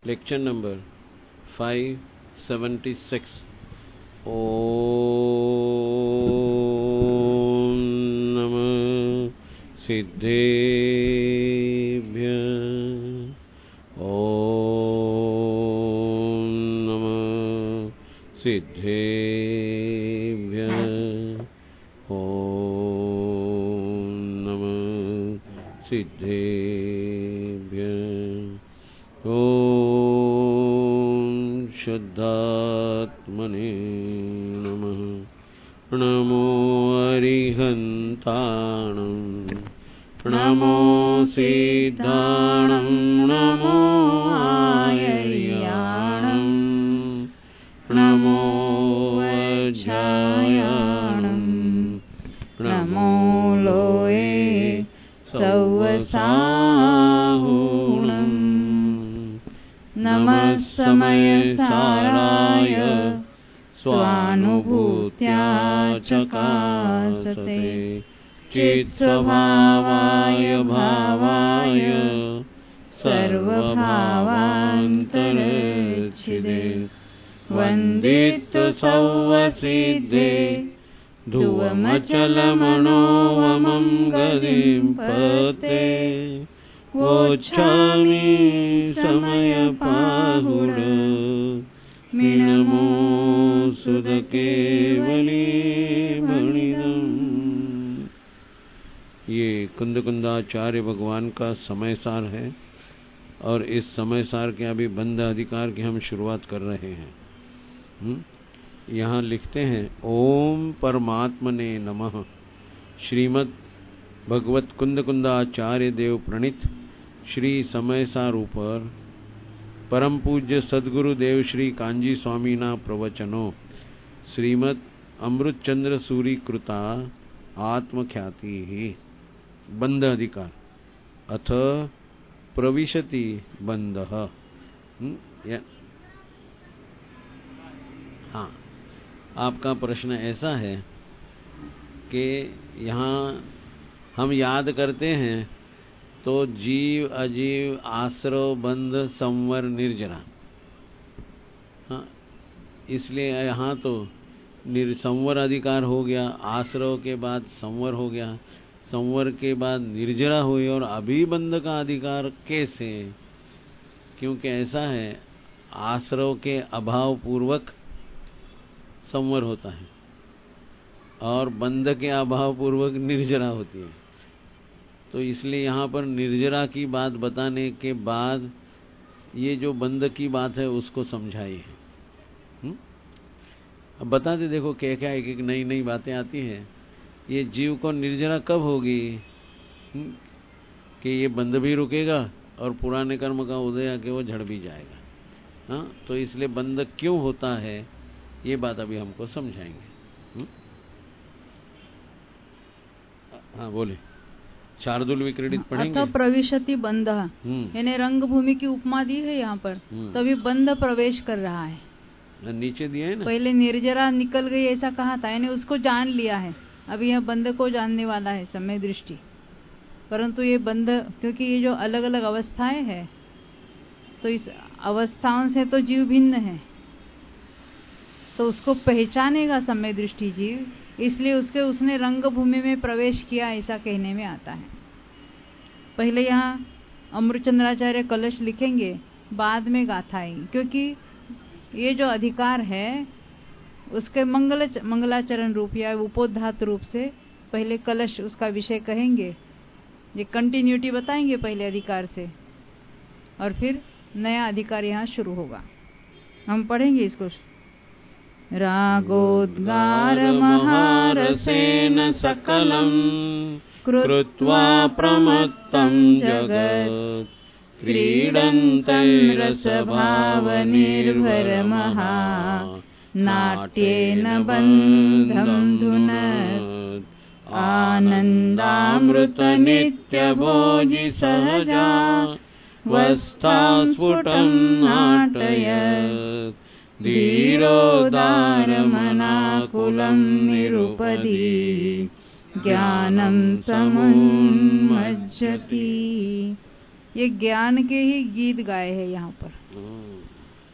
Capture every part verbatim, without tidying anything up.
Lecture number five seventy six. ओम नमः सिद्धेभ्यः। ओम नमः सिद्धेभ्यः। ओम नमः सिद्धेभ्यः। ओम शुद्धात्मने नमः। नमो अरिहन्ताणं नमो सिद्धाणं नमो आयर्याणं नमो वज्रायाणं नमो लोये सौवसाहुणं नमः समयसाराय स्वानुभूत्या चकासते चित्स्वभावाय भावाय सर्वभावान्तरच्छिदे वन्दितसौवसिद्धे ध्रुवमचलमनोवमं गतिं पते वोच्छामि समयपाहुर मिनमो सुधकेवली मणिदम्। ये कुंद कुंदाचार्य भगवान का समय सार है और इस समय सार के अभी बंध अधिकार की हम शुरुआत कर रहे हैं। यहाँ लिखते हैं ओम परमात्मने नमः। श्रीमद् भगवत कुंद कुंदाचार्य देव प्रणीत श्री समय सार ऊपर परम पूज्य सद्गुरु देव श्री कांजी स्वामी ना प्रवचनो श्रीमद् अमृत चंद्र सूरी कृता आत्मख्याति ही बंध अधिकार अथ प्रविशति बंध। हाँ, आपका प्रश्न ऐसा है कि यहाँ हम याद करते हैं तो जीव अजीव आश्रव बंध संवर निर्जरा। हाँ, इसलिए यहाँ तो निर्संवर अधिकार हो गया, आश्रव के बाद संवर हो गया, संवर के बाद निर्जरा हुई और अभी बंध का अधिकार कैसे? क्योंकि ऐसा है, आश्रव के अभाव पूर्वक संवर होता है और बंध के अभाव पूर्वक निर्जरा होती है। तो इसलिए यहाँ पर निर्जरा की बात बताने के बाद ये जो बंध की बात है उसको समझाई है। अब बताते देखो क्या क्या एक एक नई नई बातें आती हैं। ये जीव को निर्जरा कब होगी कि ये बंध भी रुकेगा और पुराने कर्म का उदय आके वो झड़ भी जाएगा। हाँ, तो इसलिए बंध क्यों होता है ये बात अभी हमको समझाएंगे। हाँ बोले, शार्दुल विक्रीडित पढ़ेंगे। अथ प्रविशति बंध, यानी रंग भूमि की उपमा दी है यहाँ पर। तभी बंध प्रवेश कर रहा है। नीचे दिया है ना, पहले निर्जरा निकल गई ऐसा कहा था, यानी उसको जान लिया है। अभी यह बंध को जानने वाला है समय दृष्टि। परंतु ये बंध, क्योंकि ये जो अलग अलग अवस्थाएं हैं तो इस अवस्थाओं से तो जीव भिन्न है, तो उसको पहचानेगा समय दृष्टि जीव, इसलिए उसके उसने रंग भूमि में प्रवेश किया ऐसा कहने में आता है। पहले यहाँ अमृतचंद्राचार्य कलश लिखेंगे, बाद में गाथा आएगी, क्योंकि ये जो अधिकार है उसके मंगल मंगलाचरण रूप या उपोद्घात रूप से पहले कलश उसका विषय कहेंगे। ये कंटिन्यूटी बताएंगे पहले अधिकार से और फिर नया अधिकार यहाँ शुरू होगा। हम पढ़ेंगे इसको। रागोद्गार महारसेन सकलं कृत्वा प्रमत्तं जगत् क्रीडन्तं रसभावनिर्भरमहा नाट्येन बन्धं धुनत् आनन्दामृतनित्यभोजि सहजा वस्थां स्फुटं नाटयत् धीरोदारमनाकुलं निरुपधी ज्ञानं समुन्मज्जति। ये ज्ञान के ही गीत गाए हैं यहाँ पर।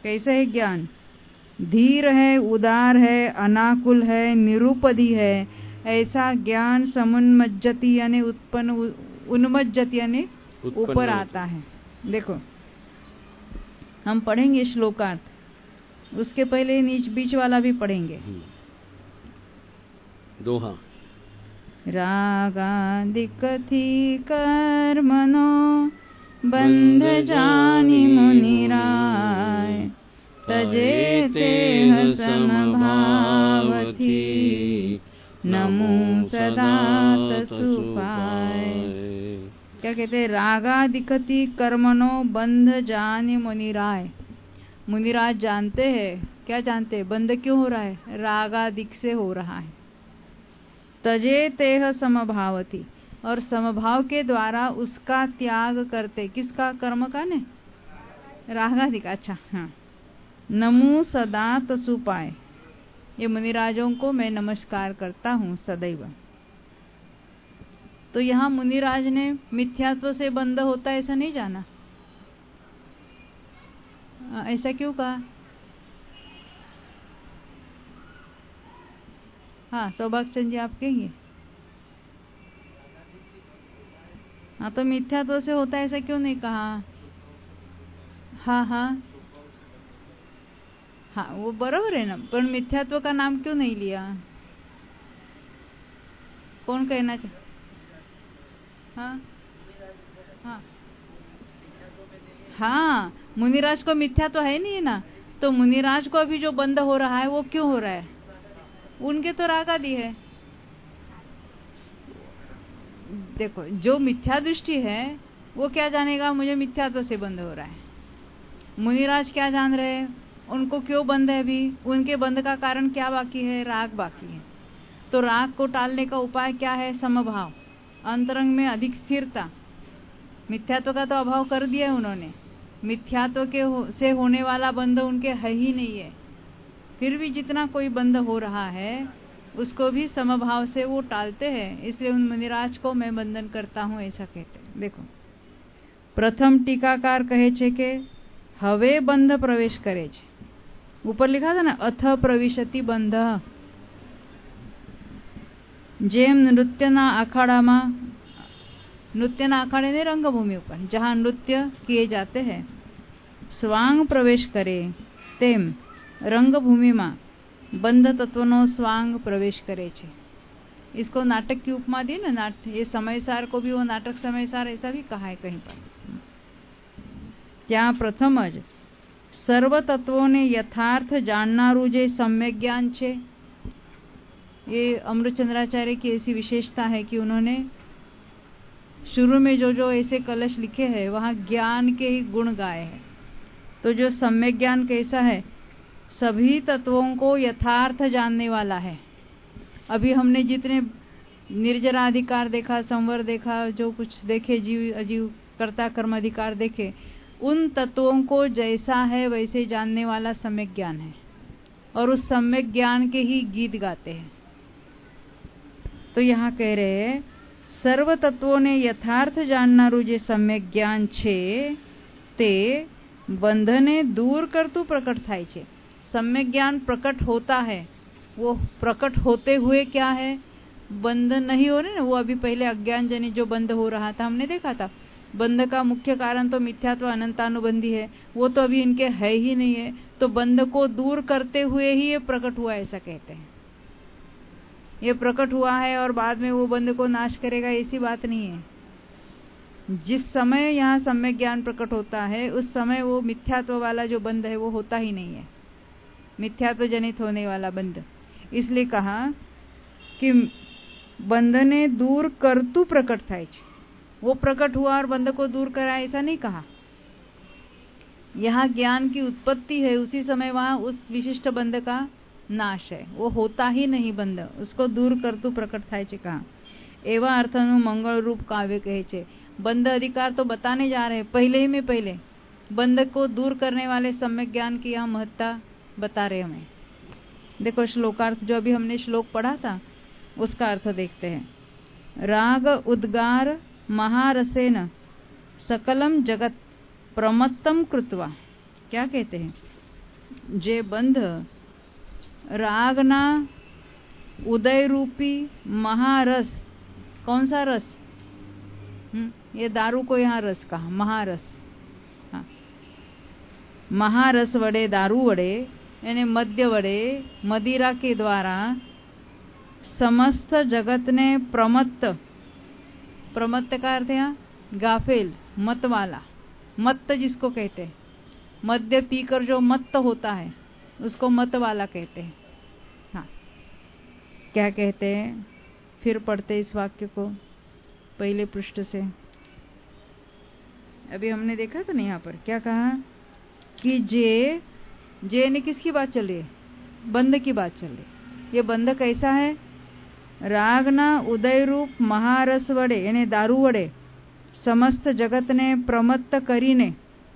कैसे है ज्ञान? धीर है, उदार है, अनाकुल है, निरुपदी है, ऐसा ज्ञान समुन्मज्जति यानी उत्पन्न, उन्मज्जति यानी ऊपर आता है। देखो हम पढ़ेंगे श्लोकार्थ, उसके पहले नीच बीच वाला भी पढ़ेंगे। दोहा। रागादिकथि कर्मणो बंध जानि मुनिराय, तजेते समभावति नमो सदा तसुपाय। क्या कहते हैं? रागादिकथि कर्मणो बंध जानि मुनिराय। मुनिराज जानते हैं, क्या जानते हैं? बंध क्यों हो रहा है? रागादिक से हो रहा है। तजे तेह समभावती, और समभाव के द्वारा उसका त्याग करते। किसका? कर्म का ने? रागादिक। अच्छा हाँ। नमो सदा तसुपाय, ये मुनिराजों को मैं नमस्कार करता हूँ सदैव। तो यहाँ मुनिराज ने मिथ्यात्व से बंध होता है ऐसा नहीं जाना। ऐसा क्यों कहा? हाँ सौभाग्य चंद जी आप कहेंगे। हाँ तो मिथ्यात्व से होता है ऐसा क्यों नहीं कहा? हाँ हाँ हाँ वो बरोबर है ना, पर मिथ्यात्व का नाम क्यों नहीं लिया? कौन कहना चाह? हाँ हाँ हाँ मुनिराज को मिथ्यात्व है नहीं है ना, तो मुनिराज को अभी जो बंध हो रहा है वो क्यों हो रहा है? उनके तो राग आदि है। देखो जो मिथ्या दृष्टि है वो क्या जानेगा? मुझे मिथ्यात्व से बंध हो रहा है। मुनिराज क्या जान रहे हैं? उनको क्यों बंध है? अभी उनके बंध का कारण क्या बाकी है? राग बाकी है। तो राग को टालने का उपाय क्या है? समभाव, अंतरंग में अधिक स्थिरता। मिथ्यात्व का तो अभाव कर दिया है उन्होंने। मिथ्यात्व के हो, से होने वाला बंध उनके है ही नहीं है। फिर भी जितना कोई बंध हो रहा है उसको भी समभाव से वो टालते हैं। इसलिए उन मुनिराज को मैं बंधन करता हूँ ऐसा कहते हैं। देखो प्रथम टीकाकार कहे छे के हवे बंध प्रवेश करे छे। ऊपर लिखा था ना अथ प्रविशति बंध। जेम नृत्यना अखाड़ामा, नृत्यना अखाड़े ने रंगभूमि ऊपर जहाँ नृत्य किए जाते हैं स्वांग प्रवेश करे, तेम रंगभूमि में बंध तत्वनो स्वांग प्रवेश करे छे। इसको नाटक की उपमा दी ना, नाट ये समयसार को भी वो नाटक समयसार ऐसा भी कहा है कहीं पर। ત્યાં પ્રથમ જ સર્વ તત્વોને यथार्थ जाननारू जे सम्यक ज्ञान छे। ये अमृतचंद्राचार्य की ऐसी विशेषता है कि उन्होंने शुरू में जो जो ऐसे कलश लिखे हैं वहाँ ज्ञान के ही गुण गाए हैं। तो जो सम्यक ज्ञान कैसा है? सभी तत्वों को यथार्थ जानने वाला है। अभी हमने जितने निर्जराधिकार देखा, संवर देखा, जो कुछ देखे, जीव अजीव कर्ता कर्म अधिकार देखे, उन तत्वों को जैसा है वैसे जानने वाला सम्यक ज्ञान है। और उस सम्यक ज्ञान के ही गीत गाते हैं। तो यहाँ कह रहे हैं सर्व तत्वों ने यथार्थ जाननारू जे सम्यक ज्ञान छे ते बंधने दूर करतु प्रकट थाय छे। सम्यक ज्ञान प्रकट होता है, वो प्रकट होते हुए क्या है? बंध नहीं हो रहे ना। वो अभी पहले अज्ञान जनित जो बंध हो रहा था हमने देखा था। बंध का मुख्य कारण तो मिथ्यात्व अनंतानुबंधी है, वो तो अभी इनके है ही नहीं है। तो बंध को दूर करते हुए ही ये प्रकट हुआ ऐसा कहते हैं। ये प्रकट हुआ है और बाद में वो बंध को नाश करेगा ऐसी बात नहीं है। जिस समय यहाँ सम्यक ज्ञान प्रकट होता है उस समय वो मिथ्यात्व वाला जो बंध है वो होता ही नहीं है, मिथ्यात्व जनित होने वाला बंध। इसलिए कहा कि बंधने दूर करतु प्रकट थाय छे। वो प्रकट हुआ और बंध को दूर करा ऐसा नहीं कहा। यहाँ ज्ञान की उत्पत्ति है, उसी समय वहाँ उस विशिष्ट बंध का नाश है। वो होता ही नहीं बंध, उसको दूर करतु प्रकट थाय छे कहा। एवा अर्थनु मंगल रूप काव्य कहे छे। बंध अधिकार तो बताने जा रहे हैं पहले ही में पहले बंध को दूर करने वाले सम्यक ज्ञान की यहाँ महत्ता बता रहे हमें। देखो श्लोकार्थ जो अभी हमने श्लोक पढ़ा था उसका अर्थ देखते हैं। राग उद्गार महारसेन सकलम जगत प्रमत्तम कृत्वा। क्या कहते हैं? जे बंध रागना उदय रूपी महारस, कौन सा रस? हुँ? ये दारू को यहाँ रस कहा, महारस। हाँ। महारस वड़े, दारू वड़े यानी मद्य वड़े, मदिरा के द्वारा समस्त जगत ने प्रमत्त, प्रमत्त का अर्थ है गाफिल, मत वाला, मत्त जिसको कहते हैं, मद्य पीकर जो मत्त होता है उसको मत वाला कहते हैं। हाँ, क्या कहते हैं? फिर पढ़ते इस वाक्य को पहले पृष्ठ से। अभी हमने देखा था ना, यहाँ पर क्या कहा कि जे, जे ने किसकी बात चल रही है? बंध की बात चल रही। ये बंध कैसा है? रागना उदय रूप महारस वड़े यानी दारू वड़े समस्त जगत ने प्रमत्त करीने।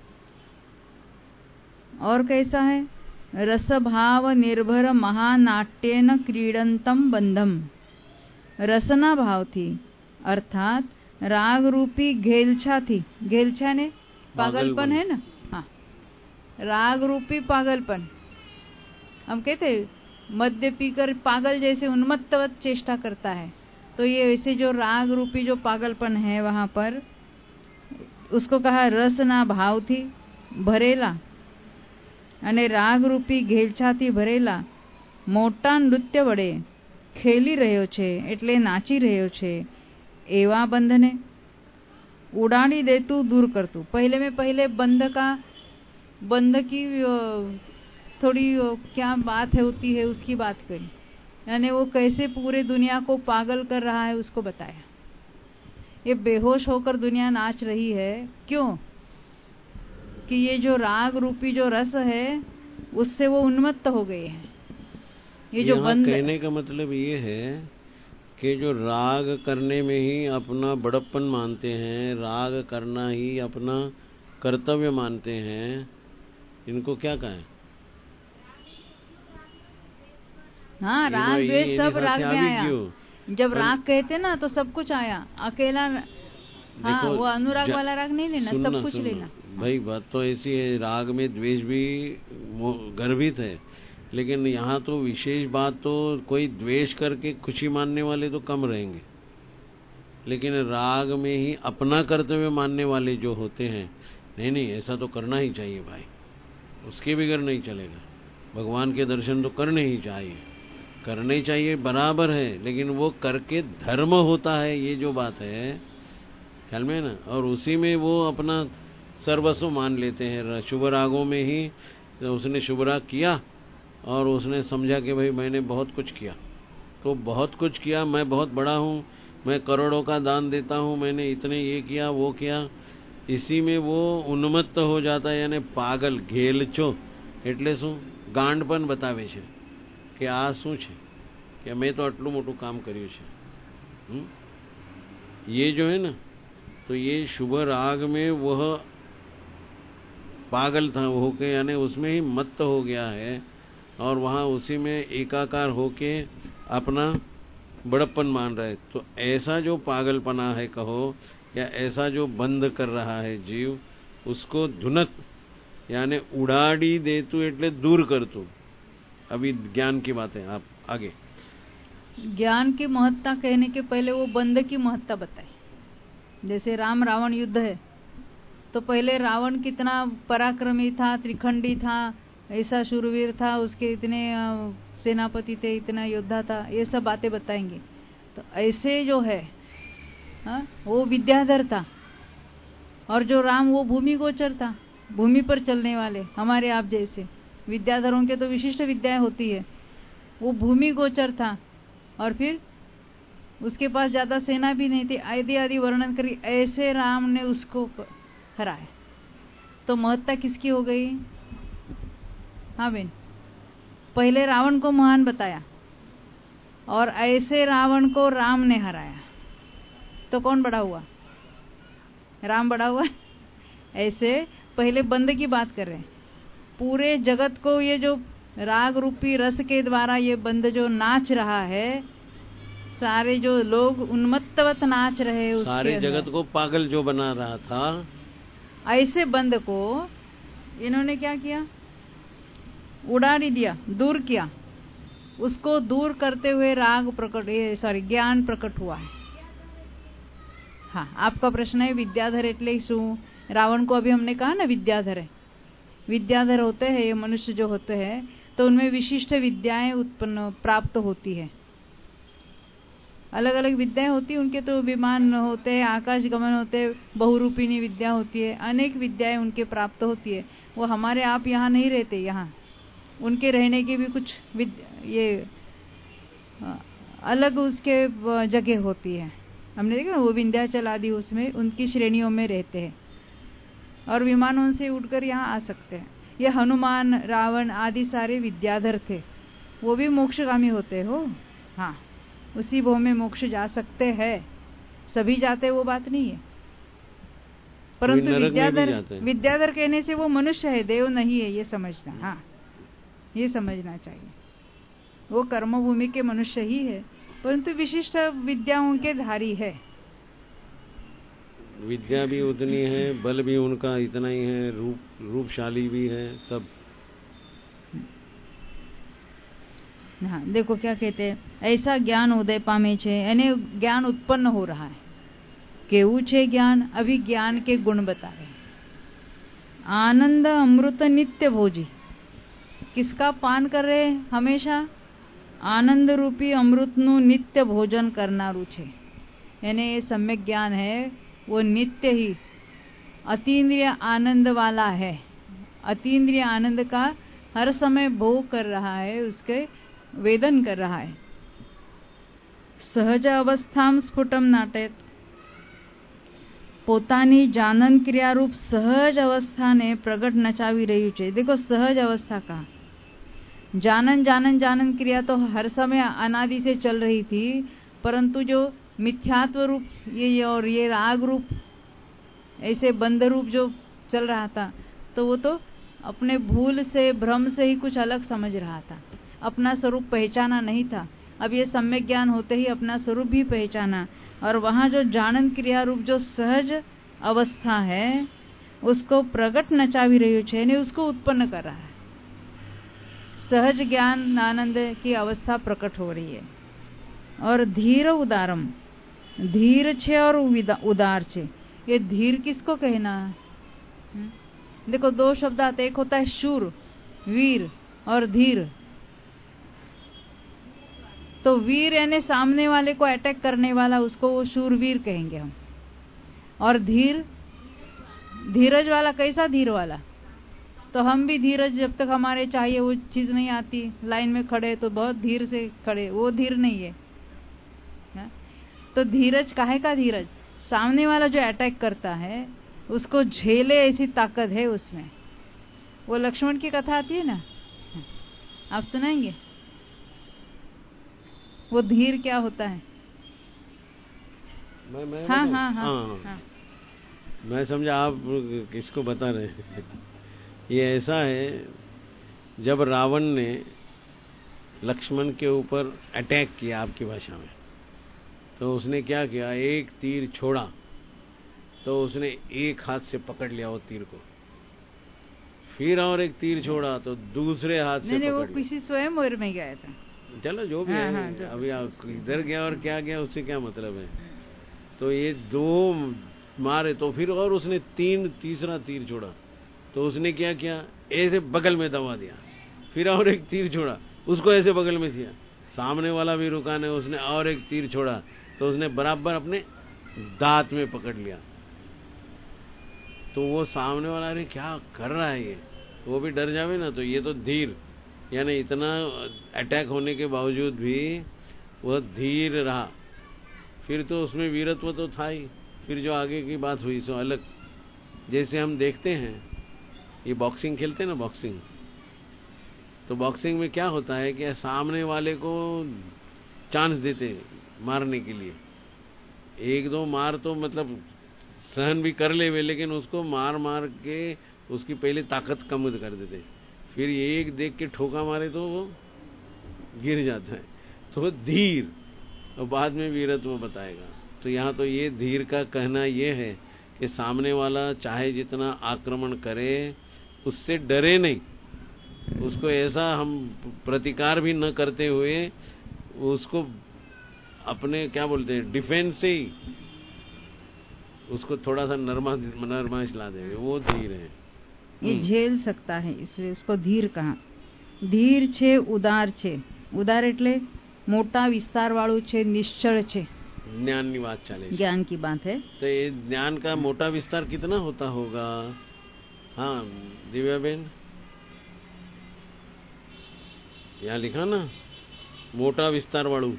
और कैसा है? रसभाव निर्भर महानाट्येन क्रीडंतम बंधम। रसना भाव थी अर्थात राग रूपी घेलछा थी। घेलछा ने पागलपन है ना। हाँ, राग रूपी पागलपन। हम कहते मद्य पीकर पागल जैसे उन्मत्तवत चेष्टा करता है, तो ये ऐसे जो राग रूपी जो पागलपन है वहां पर उसको कहा रसना भाव थी भरेला અને રાગ રૂપી ઘેલછાથી ભરેલા મોટા નૃત્ય વડે ખેલી રહ્યો છે એટલે નાચી રહ્યો છે એવા બંધને ઉડાડી દેતું दूर करतू। पहले में पहले बंध का, बंध की थोड़ी क्या बात है होती है उसकी बात करी, यानी वो कैसे पूरे दुनिया को पागल कर रहा है उसको बताया। ये बेहोश होकर दुनिया नाच रही है, क्यों? कि ये जो राग रूपी जो रस है उससे वो उन्मत्त हो गए हैं। ये जो बंद, कहने का मतलब ये है कि जो राग करने में ही अपना बड़प्पन मानते हैं, राग करना ही अपना कर्तव्य मानते हैं, इनको क्या कहें? हाँ, राग द्वेष सब राग में आया। जब राग कहते ना तो सब कुछ आया, अकेला। हाँ, वो अनुराग वाला राग नहीं लेना, सब कुछ लेना। भाई बात तो ऐसी है, राग में द्वेष भी गर्भित है, लेकिन यहाँ तो विशेष बात तो कोई द्वेष करके खुशी मानने वाले तो कम रहेंगे, लेकिन राग में ही अपना कर्तव्य मानने वाले जो होते हैं, नहीं नहीं ऐसा तो करना ही चाहिए भाई, उसके बगैर नहीं चलेगा। भगवान के दर्शन तो करने ही चाहिए, करने ही चाहिए बराबर है, लेकिन वो करके धर्म होता है, ये जो बात है ख्याल में ना। और उसी में वो अपना सर्वस्व मान लेते हैं। शुभ रागों में ही उसने शुभ राग किया और उसने समझा कि भाई मैंने बहुत कुछ किया, तो बहुत कुछ किया, मैं बहुत बड़ा हूँ, मैं करोड़ों का दान देता हूँ, मैंने इतने ये किया वो किया, इसी में वो उन्मत्त हो जाता है, यानी पागल घेलचो। એટલે શું ગાંડપન બતાવે છે કે આ શું છે કે મેં તો આટલું મોટું કામ કર્યું છે। ये जो है ना, तो ये शुभ राग में वह पागल था होके, यानी उसमें ही मत्त हो गया है और वहाँ उसी में एकाकार होके अपना बड़प्पन मान रहा है। तो ऐसा जो पागलपना है कहो, या ऐसा जो बंद कर रहा है जीव, उसको धुनक यानी उड़ाड़ी देतु એટલે दूर करतु। अभी ज्ञान की बात है, आप आगे। ज्ञान की महत्ता कहने के पहले वो बंद की महत्ता बताए। जैसे राम रावण युद्ध है, तो पहले रावण कितना पराक्रमी था, त्रिखंडी था, ऐसा शूरवीर था, उसके इतने सेनापति थे, इतना योद्धा था, ये सब बातें बताएंगे। तो ऐसे जो है हा? वो विद्याधर था, और जो राम वो भूमि गोचर था, भूमि पर चलने वाले हमारे आप जैसे। विद्याधरों के तो विशिष्ट विद्याएं होती है, वो भूमि गोचर था, और फिर उसके पास ज्यादा सेना भी नहीं थी, आदि आदि वर्णन करी, ऐसे राम ने उसको हराया। तो महत्ता किसकी हो गई? हाँ बेन, पहले रावण को महान बताया और ऐसे रावण को राम ने हराया, तो कौन बड़ा हुआ? राम बड़ा हुआ। ऐसे पहले बंद की बात कर रहे हैं। पूरे जगत को ये जो राग रूपी रस के द्वारा ये बंद जो नाच रहा है, सारे जो लोग उन्मत्तवत नाच रहे हैं, सारे जगत को पागल जो बना रहा था, ऐसे बंद को इन्होंने क्या किया? उड़ा नहीं दिया, दूर किया, उसको दूर करते हुए राग प्रकट सॉरी ज्ञान प्रकट हुआ है। हाँ, आपका प्रश्न है विद्याधर एटले शू? रावण को अभी हमने कहा ना विद्याधर है। विद्याधर होते हैं ये मनुष्य जो होते हैं, तो उनमें विशिष्ट विद्याएं उत्पन्न प्राप्त होती है। अलग अलग विद्याएं होती है उनके, तो विमान होते हैं, आकाश गमन होते हैं, बहुरूपिणी विद्या होती है, अनेक विद्याएं उनके प्राप्त होती है। वो हमारे आप यहाँ नहीं रहते, यहाँ उनके रहने की भी कुछ ये अलग उसके जगह होती है। हमने देखा ना वो विंध्याचल आदि, उसमें उनकी श्रेणियों में रहते हैं और विमानों से उड़कर यहाँ आ सकते हैं। ये हनुमान, रावण आदि सारे विद्याधर थे, वो भी मोक्षगामी होते हो। हाँ, उसी भव में मोक्ष जा सकते हैं, सभी जाते वो बात नहीं है, परंतु विद्याधर विद्याधर कहने से वो मनुष्य है, देव नहीं है, ये समझना। हाँ, ये समझना चाहिए। वो कर्मभूमि के मनुष्य ही है, परंतु विशिष्ट विद्याओं के धारी है। विद्या भी उतनी है, बल भी उनका इतना ही है, रूप रूपशाली भी है, सब। हाँ, देखो क्या कहते हैं, ऐसा ज्ञान उदय पामे छे, यानी ज्ञान उत्पन्न हो रहा है। केवू छे ज्ञान? अभी ज्ञान के गुण बता रहे। आनंद अमृत नित्य भोजी, किसका पान कर रहे हैं? हमेशा आनंद रूपी अमृत नु नित्य भोजन करनारू छे। यानी ये सम्यक ज्ञान है, वो नित्य ही अतीन्द्रिय आनंद वाला है। अतीन्द्रिय आनंद का हर समय भोग कर रहा है, उसके वेदन कर रहा है। सहज अवस्थाम स्फुटम नाटयत, પોતાની जानन क्रिया रूप सहज अवस्था ने प्रगट नचावी रही है। देखो सहज अवस्था का जानन जानन जानन क्रिया तो हर समय अनादि से चल रही थी, परंतु जो मिथ्यात्व रूप ये और ये राग रूप ऐसे बंध रूप जो चल रहा था, तो वो तो अपने भूल से भ्रम से ही कुछ अलग समझ रहा था, अपना स्वरूप पहचाना नहीं था। अब ये सम्यक ज्ञान होते ही अपना स्वरूप भी पहचाना, और वहां जो जानन क्रिया रूप जो सहज अवस्था है उसको प्रगट नचावी रही है, यानी उसको उत्पन्न कर रहा है। सहज ज्ञान आनंद की अवस्था प्रकट हो रही है। और धीर उदारम, धीर छे और उदार छे। ये धीर किसको कहना है? देखो दो शब्द आते, एक होता है शूर वीर और धीर। तो वीर यानी सामने वाले को अटैक करने वाला, उसको वो शूरवीर कहेंगे हम। और धीर, धीरज वाला। कैसा धीर वाला? तो हम भी धीरज, जब तक हमारे चाहिए वो चीज नहीं आती, लाइन में खड़े तो बहुत धीर से खड़े, वो धीर नहीं है, है? तो धीरज काहे का धीरज? सामने वाला जो अटैक करता है उसको झेले ऐसी ताकत है उसमें। वो लक्ष्मण की कथा आती है ना, आप सुनाएंगे? वो धीर क्या होता है? मैं मैं हाँ, हाँ, हाँ, हाँ, हाँ। मैं समझा आप किसको बता रहे हैं। ये ऐसा है, जब रावण ने लक्ष्मण के ऊपर अटैक किया आपकी भाषा में, तो उसने क्या किया, एक तीर छोड़ा तो उसने एक हाथ से पकड़ लिया वो तीर को, फिर और एक तीर छोड़ा तो दूसरे हाथ से नहीं, पकड़ वो लिया। किसी स्वयंवर में गया था। चलो जो भी हाँ, है, हाँ, जो अभी आप इधर गया और क्या गया उससे क्या मतलब है। तो ये दो मारे तो फिर और उसने तीन तीसरा तीर छोड़ा तो उसने क्या किया, ऐसे बगल में दबा दिया, फिर और एक तीर छोड़ा, उसको ऐसे बगल में दिया। सामने वाला भी रुका नहीं, उसने और एक तीर छोड़ा तो उसने बराबर अपने दांत में पकड़ लिया। तो वो सामने वाला, अरे क्या कर रहा है ये, वो भी डर जावे ना। तो ये तो धीर, यानी इतना अटैक होने के बावजूद भी वह धीर रहा। फिर तो उसमें वीरत्व तो था ही। फिर जो आगे की बात हुई सो अलग। जैसे हम देखते हैं, ये बॉक्सिंग खेलते हैं ना, बॉक्सिंग, तो बॉक्सिंग में क्या होता है कि सामने वाले को चांस देते मारने के लिए। एक दो मार तो मतलब सहन भी कर ले वे, लेकिन उसको मार मार के उसकी पहले ताकत कम कर देते, फिर एक देख के ठोका मारे तो वो गिर जाता है। तो धीर, और बाद में वीरत्व बताएगा। तो यहाँ तो ये धीर का कहना ये है कि सामने वाला चाहे जितना आक्रमण करे उससे डरे नहीं, उसको ऐसा हम प्रतिकार भी न करते हुए उसको अपने क्या बोलते हैं डिफेंस से ही उसको थोड़ा सा नरमा नरमाइश ला देंगे, वो धीर है। ये झेल सकता है, इसलिए उसको धीर कहा। ધીર છે, ઉદાર છે। ઉદાર એટલે મોટા વિસ્તાર વાળું છે, નિશ્ચળ છે। ज्ञान की बात चले, ज्ञान की बात है। तो ये ज्ञान का मोटा विस्तार कितना होता होगा? हाँ दिव्या बेन, यहाँ लिखा ना मोटा विस्तार वालू।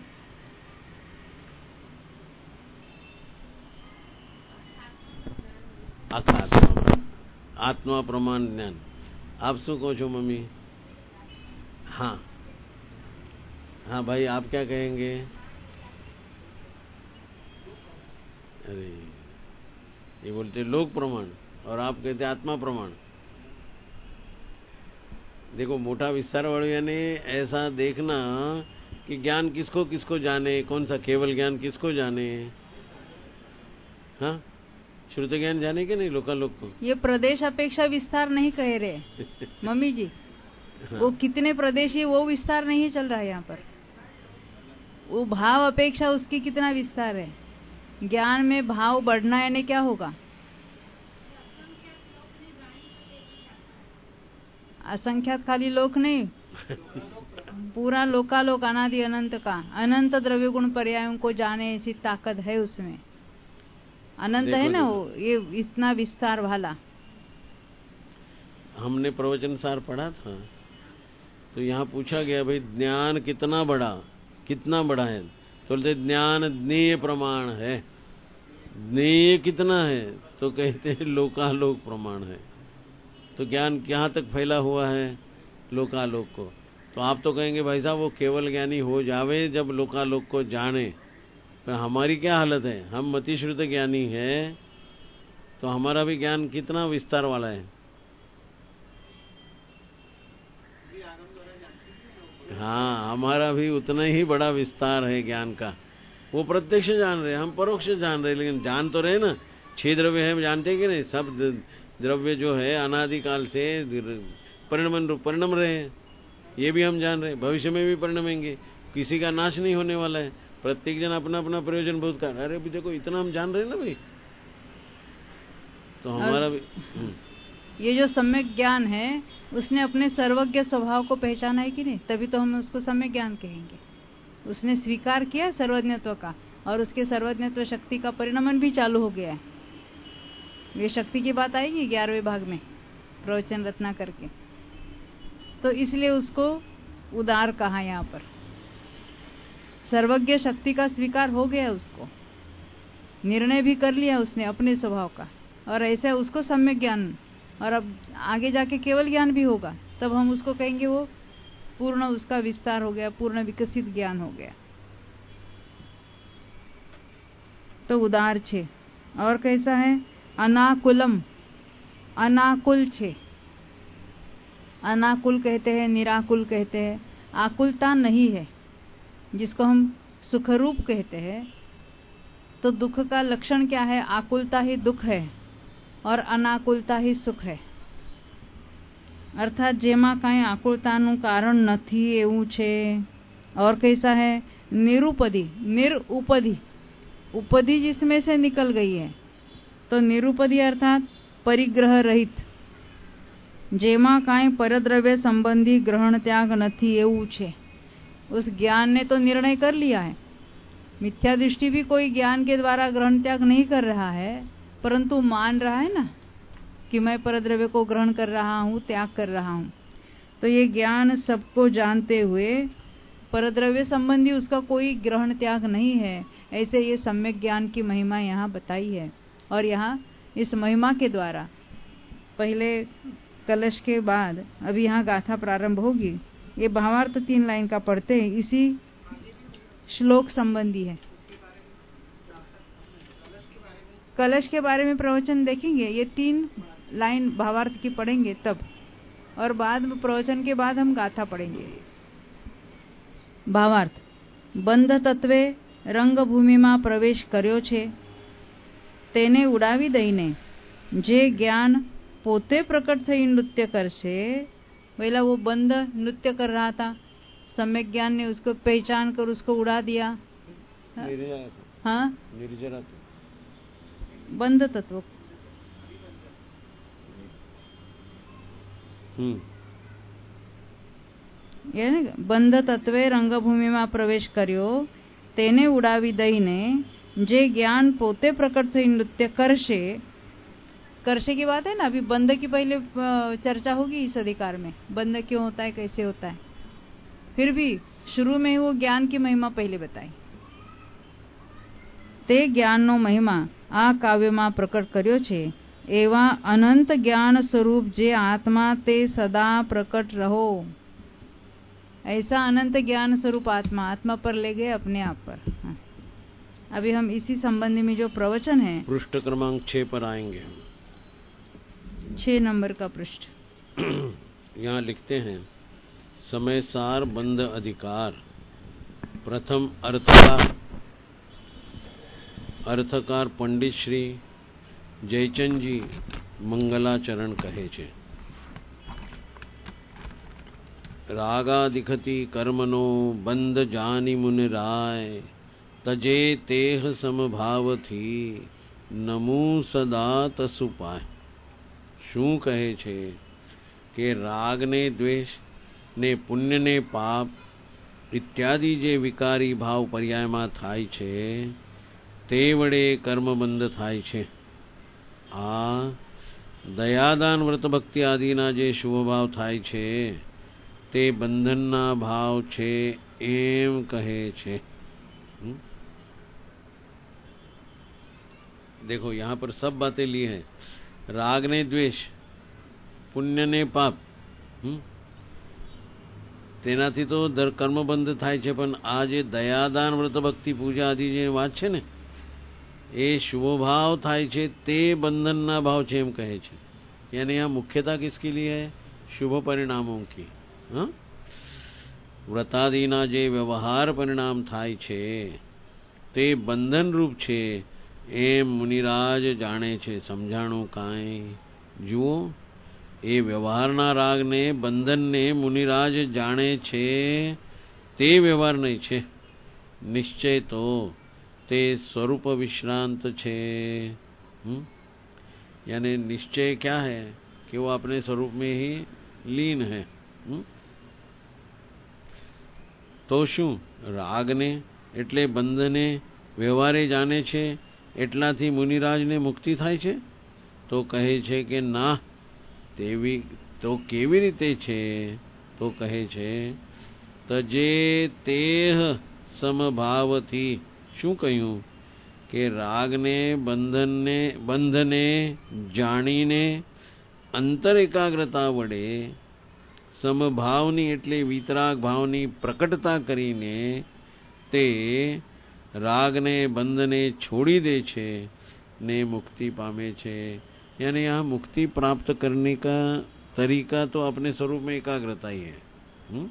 आत्मा आत्मा प्रमाण ज्ञान। आप शू कहो छो मम्मी? हाँ हाँ भाई, आप क्या कहेंगे? अरे ये बोलते लोक प्रमाण और आप कहते आत्मा प्रमाण। देखो मोटा विस्तार वाले यानी ऐसा देखना कि ज्ञान किसको किसको जाने, कौन सा केवल ज्ञान किसको जाने। हाँ, श्रुत ज्ञान जाने के नहीं लोकालोक को। ये प्रदेश अपेक्षा विस्तार नहीं कह रहे मम्मी जी। हाँ। वो कितने प्रदेश है वो विस्तार नहीं चल रहा है यहाँ पर। वो भाव अपेक्षा उसकी कितना विस्तार है। ज्ञान में भाव बढ़ना यानी क्या होगा? असंख्यात खाली लोक नहीं, पूरा लोकालोक अनादि अनंत का अनंत द्रव्य गुण पर्यायों को जाने ऐसी ताकत है उसमें। अनंत है ना वो, ये इतना विस्तार वाला। हमने प्रवचन सार पढ़ा था तो यहाँ पूछा गया भाई ज्ञान कितना बड़ा कितना बड़ा है, तो बोलते ज्ञान ज्ञेय प्रमाण है। ज्ञेय कितना है? तो कहते हैं लोकालोक प्रमाण है। तो ज्ञान कहाँ तक फैला हुआ है? लोकालोक को। तो आप तो कहेंगे भाई साहब वो केवल ज्ञानी हो जावे जब लोकालोक को जाने। तो हमारी क्या हालत है? हम मतिश्रुत ज्ञानी है तो हमारा भी ज्ञान कितना विस्तार वाला है। हाँ, हमारा भी उतना ही बड़ा विस्तार है ज्ञान का। वो प्रत्यक्ष जान रहे, हम परोक्ष जान रहे, लेकिन जान तो रहे ना। छह द्रव्य है, जानते कि नहीं? सब द्रव्य जो है अनादिकाल से परिणमन रूप परिणम रहे हैं, ये भी हम जान रहे। भविष्य में भी परिणमेंगे, किसी का नाश नहीं होने वाला है। प्रत्येक जन अपना अपना प्रयोजन बोध कर। अरे भी देखो इतना हम जान रहे हैं ना भाई, तो हमारा भी ये जो सम्यक ज्ञान है उसने अपने सर्वज्ञ स्वभाव को पहचाना है कि नहीं? तभी तो हम उसको सम्यक ज्ञान कहेंगे। उसने स्वीकार किया सर्वज्ञत्व का और उसके सर्वज्ञत्व शक्ति का परिणमन भी चालू हो गया है। ये शक्ति की बात आएगी ग्यारहवें भाग में प्रवचन रत्ना करके। तो इसलिए उसको उदार कहा। यहाँ पर सर्वज्ञ शक्ति का स्वीकार हो गया, उसको निर्णय भी कर लिया उसने अपने स्वभाव का, और ऐसे उसको सम्यक ज्ञान, और अब आगे जाके केवल ज्ञान भी होगा, तब हम उसको कहेंगे वो पूर्ण उसका विस्तार हो गया, पूर्ण विकसित ज्ञान हो गया। तो उदार छे। और कैसा है? अनाकुलम, अनाकुल छे। अनाकुल कहते हैं, निराकुल कहते हैं। आकुलता नहीं है, जिसको हम सुखरूप कहते हैं। तो दुख का लक्षण क्या है? आकुलता ही दुख है और अनाकुलता ही सुख है। अर्थात जेमा काई आकुलताનું कारण નથી એવું છે। और कैसा है? निरुपदी, निरुपदी, उपदी जिसमें से निकल गई है। तो निरुपदी अर्थात परिग्रह रहित, जेमा काई परद्रव्य संबंधी ग्रहण त्याग નથી એવું છે। उस ज्ञान ने तो निर्णय कर लिया है। मिथ्या दृष्टि भी कोई ज्ञान के द्वारा ग्रहण त्याग नहीं कर रहा है, परंतु मान रहा है ना कि मैं परद्रव्य को ग्रहण कर रहा हूँ, त्याग कर रहा हूँ। तो ये ज्ञान सबको जानते हुए परद्रव्य संबंधी उसका कोई ग्रहण त्याग नहीं है। ऐसे ये सम्यक ज्ञान की महिमा यहाँ बताई है। और यहाँ इस महिमा के द्वारा पहले कलश के बाद अभी यहाँ गाथा प्रारंभ होगी। ये भावार्थ तीन लाइन का पढ़ते हैं, इसी श्लोक संबंधी है। कलश के बारे में प्रवचन देखेंगे, ये तीन लाइन भावार्थ की पढ़ेंगे तब, और बाद में प्रवचन के बाद हम गाथा पढ़ेंगे। भावार्थ: બંધ તત્વે રંગભૂમિમાં પ્રવેશ કર્યો છે તેને ઉડાવી દઈને જે જ્ઞાન પોતે પ્રકટ થઈ નૃત્ય કરશે पहला वो बंद नृत्य कर रहा था, सम्यक ज्ञान ने उसको पहचान कर उसको उड़ा दिया। हाँ, निर्जरा बंद तत्व। हम्म બંધ તત્વે રંગભૂમિમાં પ્રવેશ કર્યો, તેને ઉડાવી દઈને જે ज्ञान પોતે પ્રકટ થઈ નૃત્ય કરશે करशे की बात है ना। अभी बंद की पहले चर्चा होगी इस अधिकार में, बंद क्यों होता है, कैसे होता है। फिर भी शुरू में ही वो ज्ञान की महिमा पहले बताई। તે જ્ઞાનનો મહિમા આ કાવ્યમાં પ્રકટ કર્યો છે। એવા અનંત જ્ઞાન સ્વરૂપ જે આત્મા તે સદા પ્રકટ રહો। ऐसा अनंत ज्ञान स्वरूप आत्मा आत्मा पर ले गए अपने आप पर। हाँ। अभी हम इसी संबंधी में जो प्रवचन है, पृष्ठ क्रमांक छह पर आएंगे। छह नंबर का पृष्ठ। यहाँ लिखते हैं, समय सार बंध अधिकार। प्रथम अर्थकार अर्थकार पंडित श्री जयचंद जी मंगलाचरण कहे छे। रागादिखति कर्मनो बंध जानी मुन राय, तजे तेह समभाव थी नमू सदा तसु पाय। શું કહે છે કે રાગ ને દ્વેષ ને પુણ્ય ને પાપ ઇત્યાદિ જે વિકારી ભાવ પર્યાયમાં થાય છે તે વડે કર્મબંધ થાય છે। આ દયાદાન વ્રત ભક્તિ આદિના જે શુભ ભાવ થાય છે તે બંધનના ભાવ છે એમ કહે છે। देखो यहाँ पर सब बातें ली हैं। राग ने द्वेष, पुण्य ने पाप, तेनाथी तो दर कर्म बंध थाय छे। पण आ जे दयादान व्रत भक्ति पूजा आदि जे वात छे ने ए शुभ भाव थाय छे ते बंधनना भाव छे एम कहे छे। यानी यहाँ मुख्यता किसके लिए है? शुभ परिणामों की। हाँ, व्रतादिना जे व्यवहार परिणाम थाय छे ते बंधन रूप छे एम मुनिराज जाने छे। समझाणु काई जुओ, ए व्यवहारना राग ने बंधन ने मुनिराज जाने छे ते व्यवहार नहीं छे। निश्चय तो ते स्वरूप विश्रांत छे। हुँ? यानी निश्चय क्या है कि वो अपने स्वरूप में ही लीन है। हुँ? तो शू राग ने एटले बंधने व्यवहारे जाने छे એટલાથી મુનિરાજને મુક્તિ થાય છે? તો કહે છે કે ના, તેવી તો કેવી રીતે છે? તો કહે છે તજે તેહ સમભાવથી। શું કહ્યું કે રાગને બંધનને બંધને જાણીને અંતર એકાગ્રતા વડે સમભાવની એટલે વિતરાગ ભાવની પ્રકટતા કરીને તે राग ने बंध ने छोड़ी दे छे ने मुक्ति पामे छे। यानी यहाँ मुक्ति प्राप्त करने का तरीका तो अपने स्वरूप में एकाग्रता ही है। हुँ?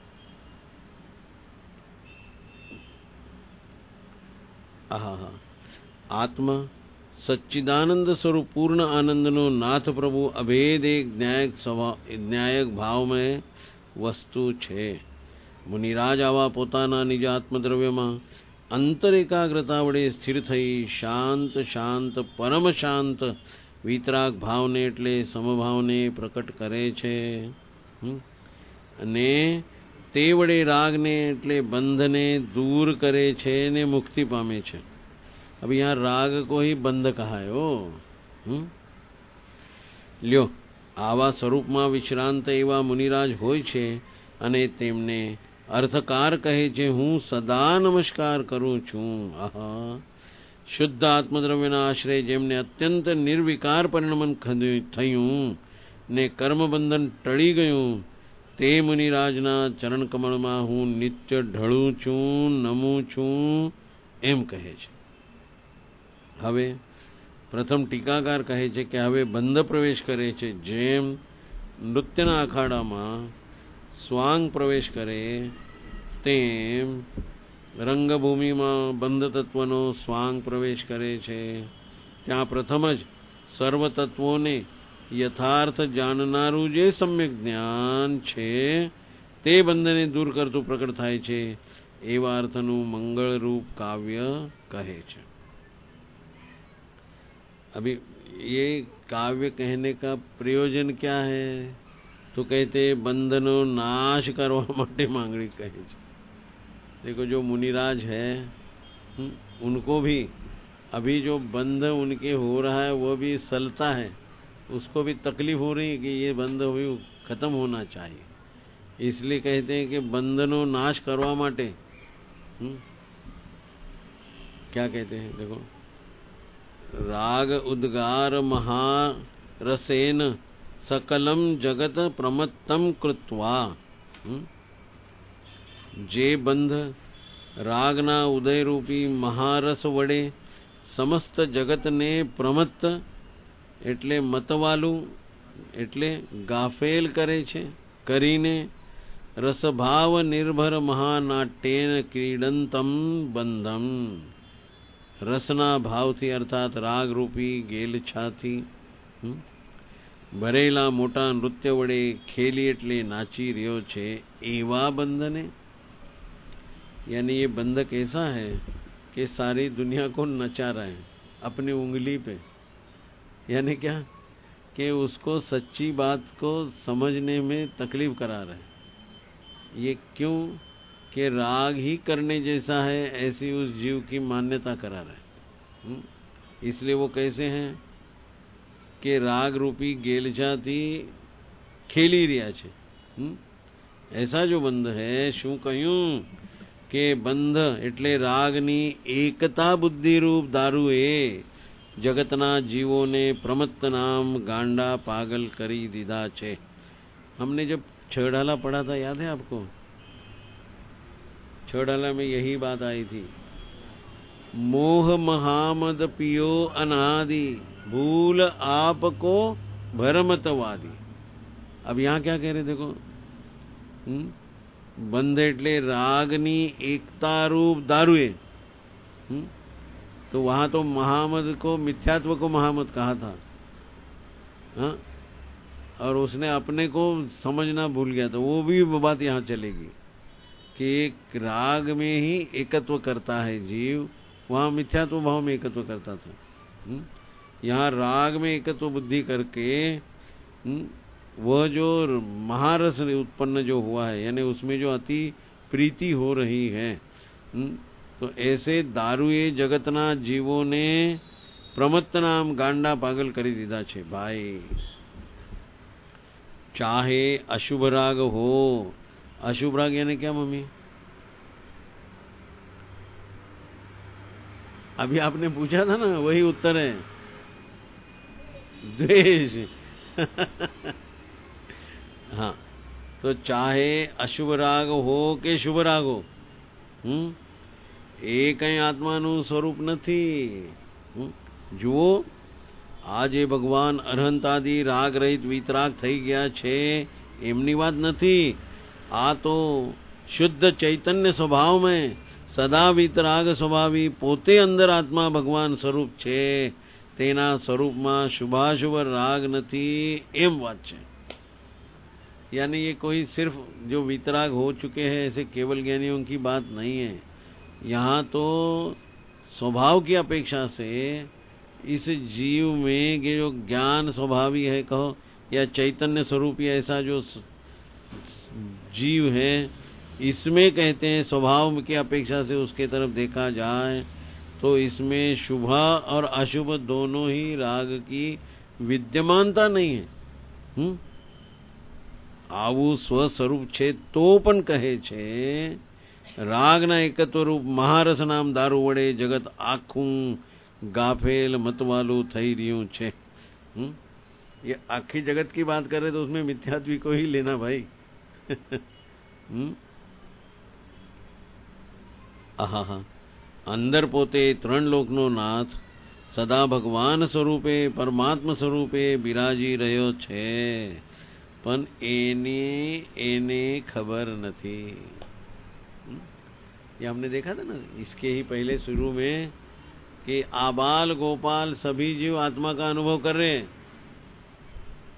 आहा, आत्मा सच्चिदानंद स्वरूप पूर्ण आनंद नो नाथ प्रभु अभेद एक न्यायक स्वभाव न्यायक भाव में वस्तु छे। मुनिराज आवा पोताना निज आत्मद्रव्य में अंतर एकाग्रता वडे स्थिर थई शांत शांत परम शांत वितराग भावने एटले समभावने प्रकट करे छे। अने ते वडे रागने एटले बंधने दूर करे छे ने मुक्ति पामे छे। अब यहाँ राग को ही बंध कहायो। ल्यो, आवा स्वरूप में विश्रांत एवा मुनिराज होय छे अने तेमने अर्थकार कहे छे हूँ सदा नमस्कार करूँ छूँ। आहा, शुद्ध आत्मद्रव्यना आश्रय जेमने अत्यंत निर्विकार परिणमन थयुं ने कर्मबंधन टળી गयुं ते मुनिराजना चरण कमल में हूँ नित्य ढळूं छूं, नमूं छूं एम कहे छे। हवे प्रथम टीकाकार कहे छे कि हवे बंध प्रवेश करे छे। जेम नृत्यना अखाड़ामां स्वांग प्रवेश करे तेम रंगभूमि में बंध तत्वनो स्वांग प्रवेश करे छे। त्यां प्रथम ज सर्व तत्वों ने યથાર્થ જાણનારું જે સમ્યક જ્ઞાન છે તે બંધને દૂર કરતું પ્રકટ થાય છે એવા અર્થનું મંગળરૂપ કાવ્ય કહે છે। अभी ये काव्य कहने का प्रयोजन क्या है? तो कहते बंधनो नाश करवा माटे मांगणी कहे छे। देखो जो मुनिराज है उनको भी अभी जो बंध उनके हो रहा है वो भी सलता है, उसको भी तकलीफ हो रही है कि ये बंध हुई खत्म होना चाहिए, इसलिए कहते हैं कि बंधनो नाश करवा माटे हुँ? क्या कहते हैं? देखो, राग उद्गार महारसेन सकलम जगत प्रमत्तम कृत्वा। जे बंध रागना उदय रूपी महारस वडे समस्त जगत ने प्रमत्त एटले मतवालू एटले गाफेल करे छे करीने रसभाव निर्भर महानाट्येन क्रीडंतम बंधम। रसना भावथी अर्थात राग रूपी गेलछाथी भरेला मोटा नृत्य वडे खेली एटले नाची रह्यो छे एवा बंधने। यानी ये बंध कैसा है कि सारी दुनिया को नचा रहा है अपनी उंगली पे। यानी क्या कि उसको सच्ची बात को समझने में तकलीफ करा रहे हैं। ये क्यों कि राग ही करने जैसा है ऐसी उस जीव की मान्यता करा रहे। इसलिए वो कैसे हैं कि राग रूपी गेलजाती खेली रिया छे। ऐसा जो बंध है शू कहूं કે બંધ એટલે રાગની એકતા બુદ્ધિ રૂપ દારૂ એ જગતના જીવોને પ્રમત્ત નામ ગાંડા પાગલ કરી દીધા છે। हमने जब छड़ाला पढ़ा था याद है आपको? छड़ाला में यही बात आई थी, मोह महामद पियो अनादि भूल आपको भरमतवादी। अब यहाँ क्या कह रहे देखो, हुँ? बंध एटले रागनी एकता रूप दारुए। तो वहां तो महामद को मिथ्यात्व को महामद कहा था हा? और उसने अपने को समझना भूल गया, तो वो भी बात यहाँ चलेगी कि एक राग में ही एकत्व करता है जीव, वहां मिथ्यात्व भाव में एकत्व करता था। यहाँ राग में एकत्व बुद्धि करके वह जो महारस उत्पन्न जो हुआ है, यानी उसमें जो अति प्रीति हो रही है, तो ऐसे दारूए जगतना जीवों ने प्रमत्त नाम गांडा पागल करी दीधा छे। भाई चाहे अशुभ राग हो, अशुभ राग यानी क्या मम्मी? अभी आपने पूछा था ना, वही उत्तर है, द्वेष। हाँ, तो चाहे अशुभ राग हो के शुभ राग हो, हम्म ए कई आत्मानु स्वरूप नहीं। जुओ आज ए भगवान अरहंत आदि राग रहित वितराग थई गया छे एमनी बात नहीं। आ तो शुद्ध चैतन्य स्वभाव में सदा वितराग स्वभावी पोते अंदर आत्मा भगवान स्वरूप छे, तेना स्वरूप में शुभाशुभ राग नहीं एम बात छे। यानी ये कोई सिर्फ जो वितराग हो चुके हैं ऐसे केवल ज्ञानियों की बात नहीं है। यहाँ तो स्वभाव की अपेक्षा से इस जीव में ये जो ज्ञान स्वभावी है कहो या चैतन्य स्वरूपी ऐसा जो जीव है, इसमें कहते हैं स्वभाव की अपेक्षा से उसके तरफ देखा जाए तो इसमें शुभ और अशुभ दोनों ही राग की विद्यमानता नहीं है। हुँ? आवु स्वस्वरूप छे तो पण कहे छे रागना एकत्व रूप महारस नाम दारू वडे जगत आखू गाफेल मतवालू थई रह्यु छे। ये आखी जगत की बात करे तो उसमें मिथ्यात्वी को ही लेना भाई। आहा, अंदर पोते त्रण लोकनो नाथ सदा भगवान स्वरूपे परमात्मा स्वरूपे बिराजी रह्यो छे, पण एने एने खबर नहीं। ये हमने देखा था ना इसके ही पहले शुरू में कि आबाल गोपाल सभी जीव आत्मा का अनुभव कर रहे हैं,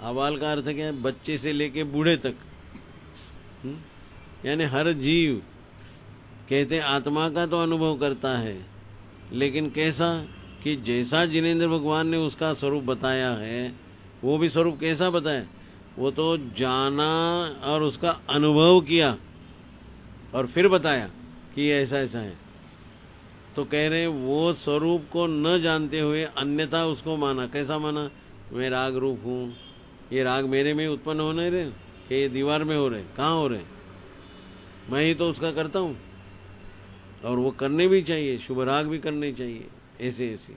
आबाल का अर्थ क्या है? बच्चे से लेके बूढ़े तक। हुँ? यानी हर जीव कहते आत्मा का तो अनुभव करता है, लेकिन कैसा कि जैसा जिनेंद्र भगवान ने उसका स्वरूप बताया है, वो भी स्वरूप कैसा बताया? वो तो जाना और उसका अनुभव किया और फिर बताया कि ऐसा ऐसा है। तो कह रहे हैं वो स्वरूप को न जानते हुए अन्यथा उसको माना। कैसा माना? मैं राग रूप हूँ, ये राग मेरे में उत्पन्न हो नहीं रहे कि ये दीवार में हो रहे? कहाँ हो रहे? मैं ही तो उसका करता हूँ, और वो करने भी चाहिए, शुभ राग भी करने चाहिए। ऐसे ऐसे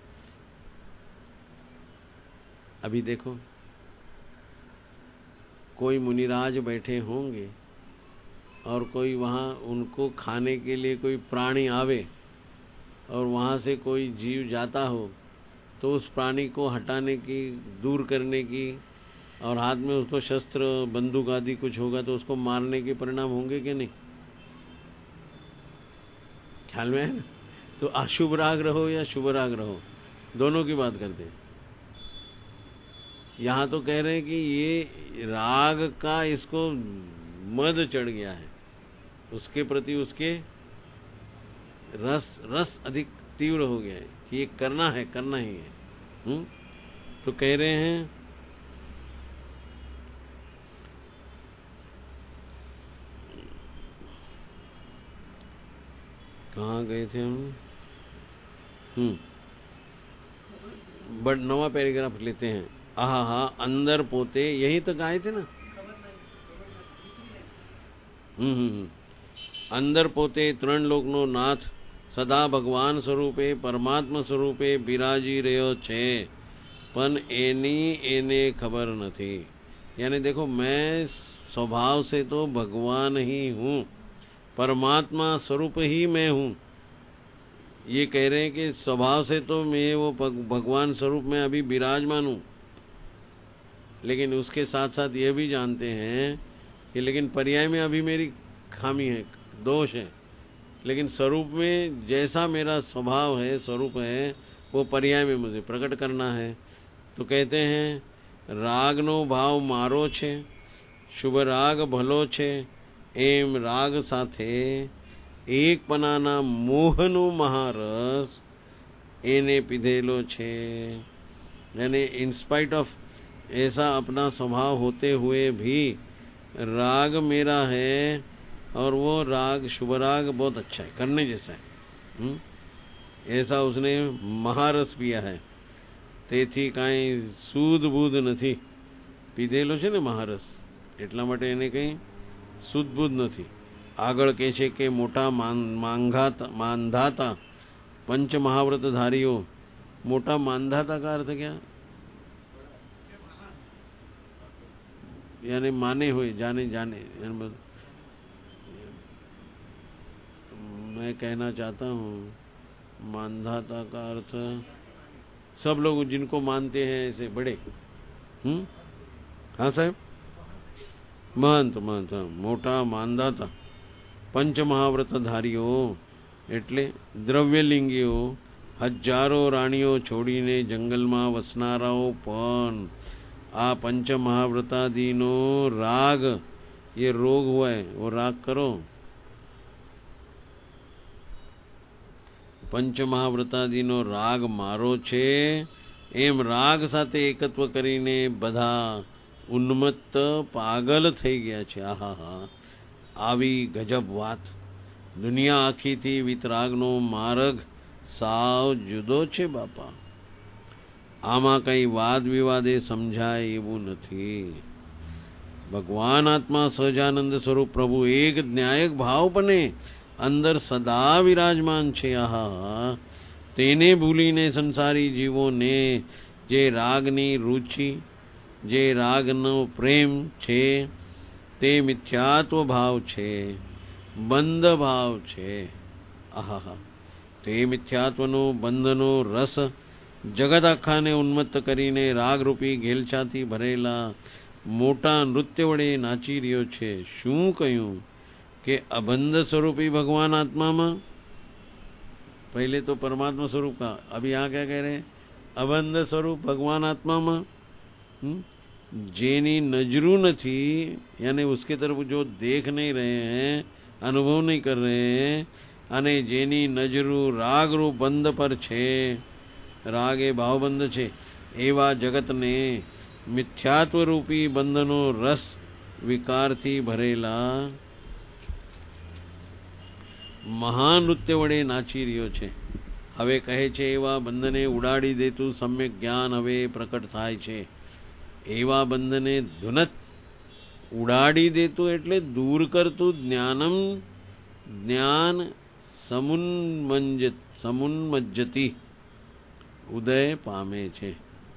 अभी देखो, कोई मुनिराज बैठे होंगे और कोई वहाँ उनको खाने के लिए कोई प्राणी आवे और वहाँ से कोई जीव जाता हो, तो उस प्राणी को हटाने की, दूर करने की, और हाथ में उसको शस्त्र बंदूक आदि कुछ होगा तो उसको मारने के परिणाम होंगे कि नहीं? ख्याल में है ना? तो अशुभ राग रहो या शुभ राग रहो, दोनों की बात करते हैं। यहाँ तो कह रहे हैं कि ये राग का इसको मद चढ़ गया है, उसके प्रति उसके रस रस अधिक तीव्र हो गया है कि ये करना है, करना ही है। हुँ? तो कह रहे हैं कहाँ गए थे हम? हम्म बट नवा पैराग्राफ लेते हैं। आहा हा अंदर पोते, यही तक आए थे ना? हम्म हम्म अंदर पोते त्रण लोकनो नाथ सदा भगवान स्वरूपे परमात्मा स्वरूपे बिराजी रह्यो छे, पण एनी एने खबर नथी। यानी देखो, मैं स्वभाव से तो भगवान ही हूँ, परमात्मा स्वरूप ही मैं हूँ। ये कह रहे हैं कि स्वभाव से तो मैं वो भगवान स्वरूप में अभी विराजमान हूँ, लेकिन उसके साथ साथ ये भी जानते हैं कि लेकिन पर्याय में अभी मेरी खामी है, दोष है, लेकिन स्वरूप में जैसा मेरा स्वभाव है, स्वरूप है, वो पर्याय में मुझे प्रकट करना है। तो कहते हैं रागनो भाव मारो छे, शुभ राग भलो छे, एम राग साथे एक पनाना मोहनो महारस एने पीधेलो छे। यानी इन स्पाइट ऑफ ऐसा अपना स्वभाव होते हुए भी राग मेरा है, और वो राग शुभ राग बहुत अच्छा है, करने जैसा है। हुँ? ऐसा उसने महारस पिया है, તેથી કાંઈ સૂદ બૂદ નથી। પીધેલો છે ને મહારસ, એટલા માટે એને કંઈ સૂદ બૂદ નથી। આગળ કહે છે કે મોટા માંધાતા માંધાતા पंच महाव्रतधारियों। मोटा मानधाता का अर्थ क्या? यानी माने हुए, जाने जाने। मैं कहना चाहता हूँ मानधाता का अर्थ सब लोग जिनको मानते हैं ऐसे बड़े। हम्म हाँ साहब, महंत महंत मोटा मानधाता पंच महाव्रतधारियों એટલે દ્રવ્યલિંગીઓ, હજારો રાણીઓ છોડીને જંગલમાં વસનારાઓ પણ આ पंच महाव्रतादिनो राग, ये रोग हुआ है, वो राग करो। पंच महाव्रतादिनो राग मारो छे, एम राग साथे एकत्व करीने बधा उन्मत्त पागल થઈ ગયા છે। આહા હા, આવી ગજબ વાત। दुनिया आखी थी वितरागनो मार्ग साव जुदो छे बापा। आमा कई वाद विवादे समझाय एवं नथी। भगवान आत्मा सहजानंद स्वरूप प्रभु एक न्यायक भाव बने अंदर सदा विराजमान छे। आहा तेने भूलीने संसारी जीवों ने जे रागनी रुचि, जे रागनो प्रेम छे, ते मिथ्यात्व भाव छे, બંધ ભાવ છે। આહા તે મિથ્યાત્વનો બંધનો રસ જગત આખાને ઉન્મત્ત કરીને રાગરૂપી ઘેલછાથી ભરેલા મોટા નૃત્ય વડે નાચી રહ્યો છે। શું કહ્યું કે અબંધ સ્વરૂપી ભગવાન આત્મામાં, पहले तो परमात्मा स्वरूप का, अभी यहाँ क्या कह रहे हैं? अबंध स्वरूप भगवान आत्मा में। जेनी नजरू નથી यानी उसके तरफ जो देख नहीं रहे हैं, अनुभव नहीं कर रहे हैं, અને જેની નજરું રાગરૂપ બંધ પર છે, રાગ એ ભાવબંધ છે, એવા જગતને મિથ્યાત્વરૂપી બંધનો રસ વિકારથી ભરેલા મહાનૃત્ય વડે નાચી રહ્યો છે. હવે કહે છે એવા બંધને ઉડાડી દેતું સમ્યક જ્ઞાન હવે પ્રકટ થાય છે. એવા બંધને ધુનત ઉડાડી દેતું એટલે દૂર કરતું જ્ઞાનમ જ્ઞાન समुन्मंज समुन्मज्जति उदय पामे छे.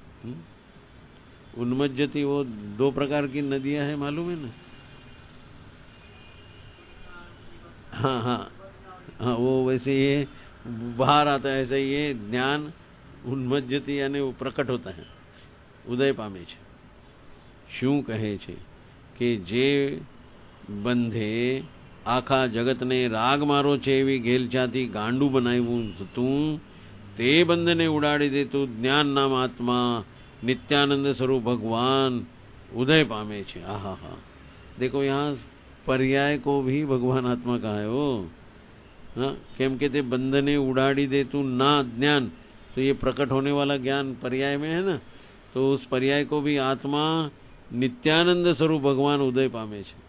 उन्मज्जति वो दो प्रकार की नदियां हैं, मालूम है ना? हाँ हाँ हाँ, वो वैसे ये बाहर आता है, ऐसे ये ज्ञान उन्मज्जति यानी वो प्रकट होता है, उदय पामे छे. शू कहे छे કે જે બંધે આખા જગતને રાગ મારો છે એવી ઘેલછાથી ગાંડું બનાવ્યું તું, તે બંધને ઉડાડી દેતું જ્ઞાન નામ આત્મા नित्यानंद स्वरूप भगवान उदय पामे छे. आहा हा, देखो यहाँ पर्याय को भी भगवान आत्मा कहा है वो. हाँ, केम के ते बंधने उड़ाड़ी दे तू ना ज्ञान, तो ये प्रकट होने वाला ज्ञान पर्याय में है ना, तो उस पर्याय को भी आत्मा नित्यानंद स्वरूप भगवान उदय पामे छे.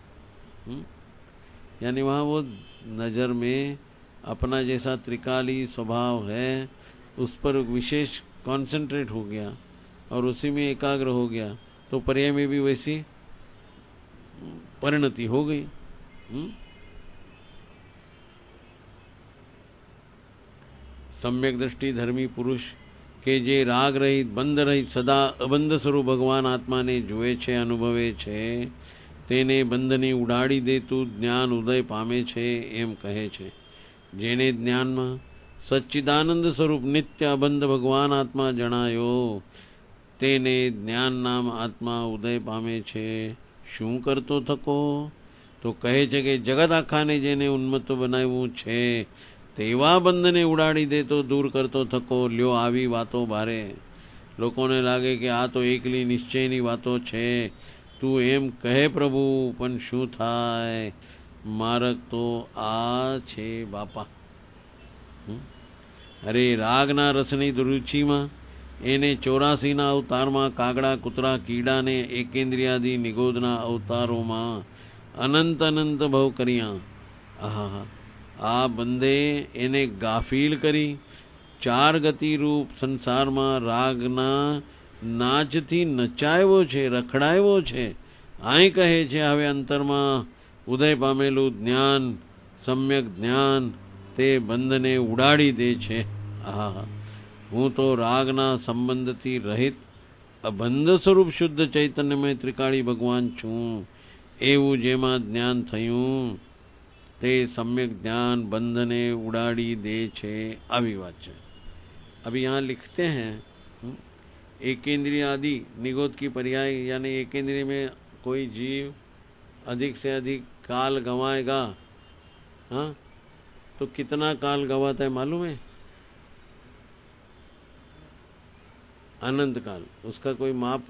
यानी वहाँ वो नजर में अपना जैसा त्रिकाली स्वभाव है उस पर विशेष कॉन्सेंट्रेट हो गया और उसी में एकाग्र हो गया, तो पर्याय में भी वैसी परिणति हो गई. सम्यक दृष्टि धर्मी पुरुष के जे राग रहित बंध रहित सदा अबंध स्वरूप भगवान आत्मा ने जुए छे, अनुभवे छे, તેને બંધને ઉડાડી દેતું જ્ઞાન ઉદય પામે છે એમ કહે છે. જેને જ્ઞાનમાં સચ્ચિદાનંદ સ્વરૂપ નિત્ય અબંધ ભગવાન આત્મા જણાયો, તેને જ્ઞાન નામ આત્મા ઉદય પામે છે. શું કરતો થકો? તો કહે છે કે જગત આખાને જેને ઉન્મત્ત બનાવ્યું છે તેવા બંધને ઉડાડી દેતો દૂર કરતો થકો. લ્યો આવી વાતો ભારે, લોકોને લાગે કે આ તો એકલી નિશ્ચયની વાતો છે. તું એમ કહે પ્રભુ, પણ શું થાય? માર્ગ તો આ છે બાપા. અરે રાગના રસની દુરુચિમાં એને ચોરાસીના અવતારમાં કાગડા, કૂતરા, કીડાને એકેન્દ્રિયાદિ નિગોદના અવતારોમાં અનંત અનંત ભવ કર્યા. આહા, આ બંદે એને ગાફીલ કરી ચાર ગતિ રૂપ સંસારમાં રાગના નાચથી નચાવ્યો છે, રખડાવ્યો છે. અહીં કહે છે હવે અંતરમાં ઉદય પામેલું જ્ઞાન, સમ્યક જ્ઞાન તે બંધને ઉડાડી દે છે. આહા, હું તો રાગના સંબંધથી રહિત અબંધ સ્વરૂપ શુદ્ધ ચૈતન્યમય ત્રિકાળી ભગવાન છું. એવું જેમાં જ્ઞાન થયું તે सम्यक ज्ञान बंधने उड़ाड़ी दे छे. આવી વાત છે. अभी यहाँ लिखते हैं एक इंद्रिय आदि निगोद की पर्याय, यानी एक इंद्रिय में कोई जीव अधिक से अधिक काल गंवाएगा, हाँ, तो कितना काल गंवाता है मालूम है? अनंत काल. उसका कोई माप?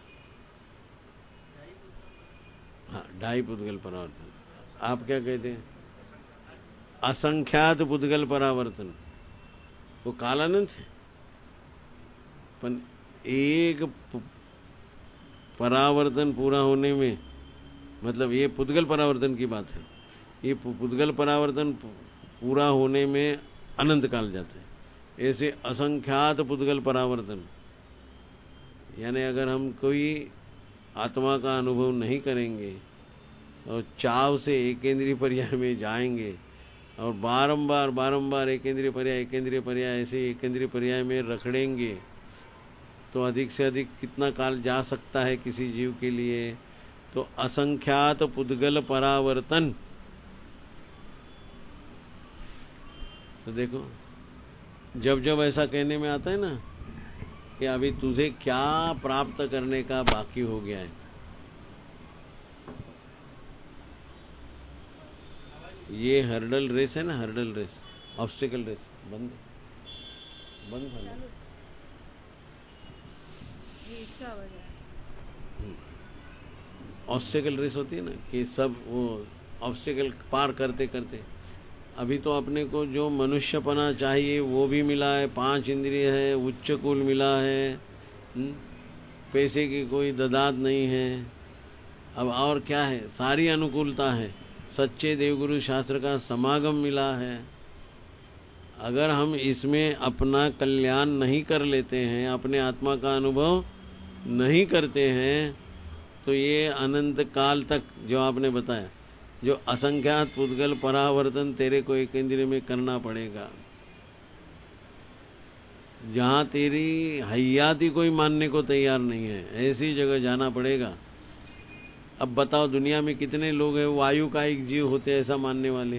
हाँ, ढाई पुद्गल परावर्तन. आप क्या कहते हैं? असंख्यात पुद्गल परावर्तन. वो काल अनंत है, पर एक परावर्तन पूरा होने में, मतलब ये पुद्गल परावर्तन की बात है, ये पुद्गल परावर्तन पूरा होने में अनंत काल जाते हैं. ऐसे असंख्यात पुद्गल परावर्तन, यानी अगर हम कोई आत्मा का अनुभव नहीं करेंगे और चाव से एकेंद्रीय पर्याय में जाएंगे और बारंबार बारंबार एकेंद्रीय पर्याय एकेंद्रीय पर्याय ऐसे एकेंद्रीय पर्याय में रखड़ेंगे, तो अधिक से अधिक कितना काल जा सकता है किसी जीव के लिए? तो असंख्यात पुद्गल परावर्तन. तो देखो, जब जब ऐसा कहने में आता है ना कि अभी तुझे क्या प्राप्त करने का बाकी हो गया है, ये हर्डल रेस है ना, हर्डल रेस, ऑब्स्टिकल रेस. बंद बंद ये इसका आवाज है. ऑब्स्टेकल रेस होती है ना, कि सब वो ऑब्स्टेकल पार करते करते अभी तो अपने को जो मनुष्यपना चाहिए वो भी मिला है, पांच इंद्रिय है, उच्च कुल मिला है, हुँ? पैसे की कोई ददात नहीं है। अब और क्या है, सारी अनुकूलता है, सच्चे देवगुरु शास्त्र का समागम मिला है। अगर हम इसमें अपना कल्याण नहीं कर लेते हैं, अपने आत्मा का अनुभव नहीं करते हैं, तो ये अनंत काल तक जो आपने बताया, जो असंख्यात पुद्गल परावर्तन तेरे को एक इंद्रिय में करना पड़ेगा, जहां तेरी हयाती कोई मानने को तैयार नहीं है, ऐसी जगह जाना पड़ेगा। अब बताओ दुनिया में कितने लोग हैं वायु का एक जीव होते हैं ऐसा मानने वाले,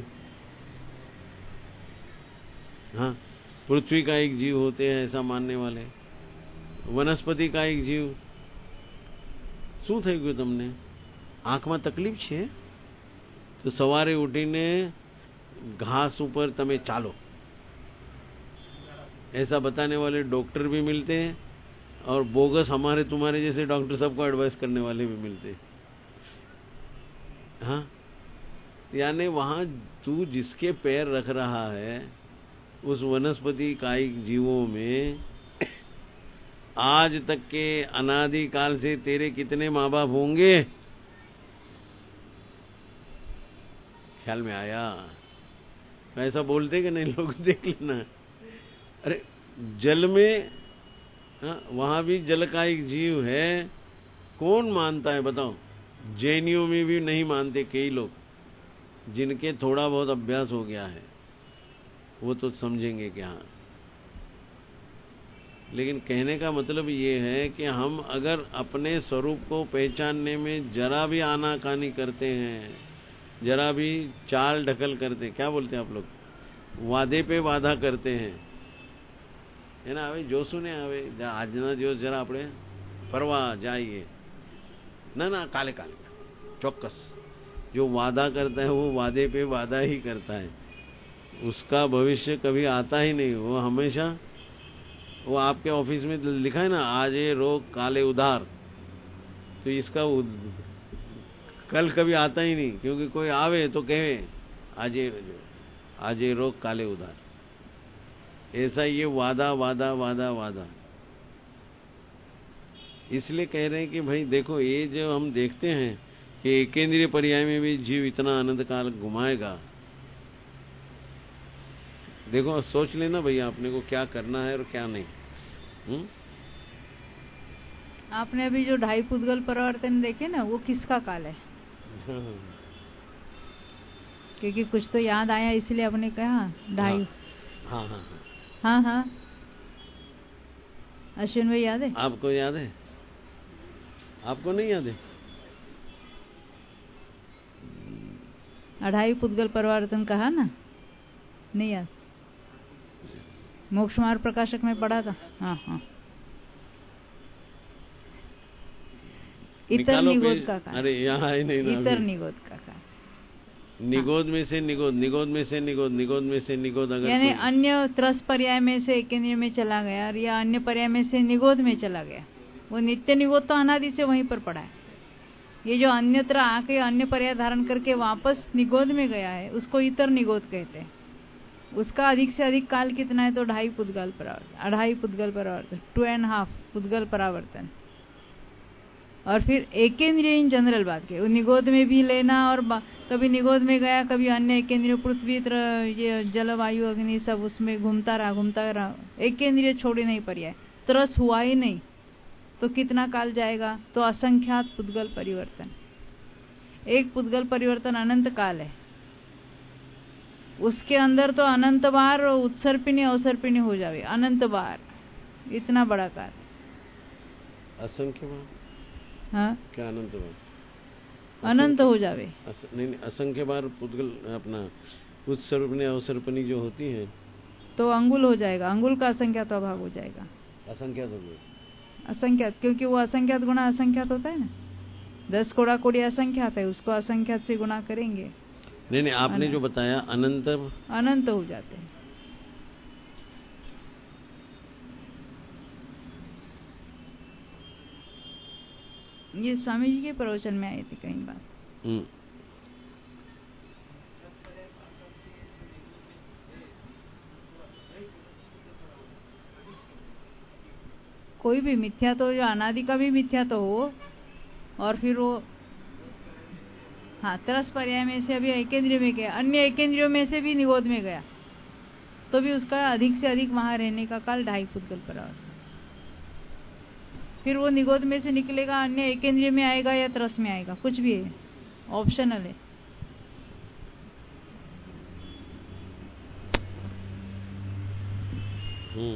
हाँ, पृथ्वी का एक जीव होते हैं ऐसा मानने वाले, वनस्पति का एक जीव। શું થઈ ગયું તમને? આંખમાં તકલીફ છે તો સવારે ઉઠીને घास ऊपर तमे चालो, ऐसा बताने वाले डॉक्टर भी मिलते हैं और बोगस हमारे तुम्हारे जैसे डॉक्टर सबको एडवाइस करने वाले भी मिलते हैं। हाँ, यानी वहां तू जिसके पैर रख रहा है उस वनस्पति कायिक जीवों में आज तक के अनादि काल से तेरे कितने माँ बाप होंगे? ख्याल में आया? ऐसा बोलते कि नहीं लोग, देख लेना। अरे जल में, हाँ, वहां भी जल का एक जीव है, कौन मानता है बताओ? जैनियों में भी नहीं मानते कई लोग, जिनके थोड़ा बहुत अभ्यास हो गया है वो तो समझेंगे कि हाँ। लेकिन कहने का मतलब ये है कि हम अगर अपने स्वरूप को पहचानने में जरा भी आनाकानी करते हैं, जरा भी चाल ढकल करते हैं, क्या बोलते हैं आप लोग, वादे पे वादा करते हैं, है ना? હવે જોશું ને, હવે આજના દિવસ જરા આપણે ફરવા जाइए, ना ना काले काले चौक्कस। जो वादा करता है वो वादे पे वादा ही करता है, उसका भविष्य कभी आता ही नहीं। वो हमेशा, वो आपके ऑफिस में लिखा है ना, आज ये रोग काले उधार, तो इसका उद... कल कभी आता ही नहीं, क्योंकि कोई आवे तो कहे आज ये आज ये रोग काले उधार। ऐसा ये वादा वादा वादा वादा। इसलिए कह रहे हैं कि भाई देखो, ये जो हम देखते हैं कि एकेंद्रीय पर्याय में भी जीव इतना अनंत काल घुमाएगा, देखो सोच लेना भैया अपने को क्या करना है और क्या नहीं। हुँ? आपने अभी जो ढाई पुद्गल परिवर्तन देखे ना, वो किसका काल है? हाँ। क्योंकि कुछ तो याद आया इसलिए आपने कहा ढाई। हाँ हाँ हाँ हाँ, अश्विन भाई याद है? आपको याद है? आपको नहीं याद है? अढ़ाई पुद्गल परिवर्तन कहा ना, नहीं याद? मोक्ष मार्ग प्रकाशक में पढ़ा था। हाँ हाँ, इतर निगोद का काल। अरे यहाँ है नहीं ना, इतर निगोद का काल, निगोद में से निगोद, निगोद में से निगोद, निगोद में से निगोद, अगर यानी अन्य त्रस पर्याय में से एकेंद्रिय में चला गया और या अन्य पर्याय में से निगोद में चला गया, वो नित्य निगोद तो अनादि से वहीं पर पड़ा है। ये जो अन्यत्र आके अन्य पर्याय धारण करके वापस निगोद में गया है, उसको इतर निगोद कहते हैं। उसका अधिक से अधिक काल कितना है? तो ढाई पुद्गल परावर्तन, अढ़ाई पुद्गल परावर्तन, टू एंड हाफ पुद्गल परावर्तन। और फिर एकेंद्रिय इन जनरल बात के, निगोद में भी लेना, और कभी निगोद में गया, कभी अन्य एकेंद्रिय, पृथ्वी, ये जलवायु अग्नि सब उसमें घूमता रहा घूमता रहा, एकेंद्रिय छोड़ी नहीं पर्याय, त्रस हुआ ही नहीं, तो कितना काल जाएगा? तो असंख्यात पुद्गल परिवर्तन। एक पुद्गल परिवर्तन अनंत काल है, उसके अंदर तो अनंत बार उत्सर्पिणी अवसर्पिणी हो जावे, अनंत बार, इतना बड़ा काल। असंख्य बार? हाँ, क्या अनंत बार? अनंत हो जावे। अस, नहीं, नहीं, असंख्य बार पुद्गल अपना उत्सर्पिणी अवसर्पिणी जो होती है तो अंगुल हो जाएगा, अंगुल का असंख्यात भाग हो जाएगा। असंख्यात हो गया, असंख्यात, क्योंकि वो असंख्यात गुणा असंख्यात होता है ना, दस कोड़ा कोड़ी असंख्यात है, उसको असंख्यात से गुणा करेंगे। नहीं नहीं, आपने जो बताया अनंत, अनंत हो जाते हैं। ये स्वामी जी के प्रवचन में आई थी कहीं बात। हम्म कोई भी मिथ्या तो, जो अनादि का भी मिथ्या तो हो, और फिर वो हाँ तरस पर्याय में से अभी एकेंद्रिय में गया, अन्य एकेंद्रियों में से भी निगोद में गया, तो भी उसका अधिक से अधिक वहां रहने का काल ढाई पुद्गल परावर्त। फिर वो निगोद में से निकलेगा, अन्य एकेंद्रिय में आएगा या तरस में आएगा, कुछ भी है, ऑप्शनल है। हम्म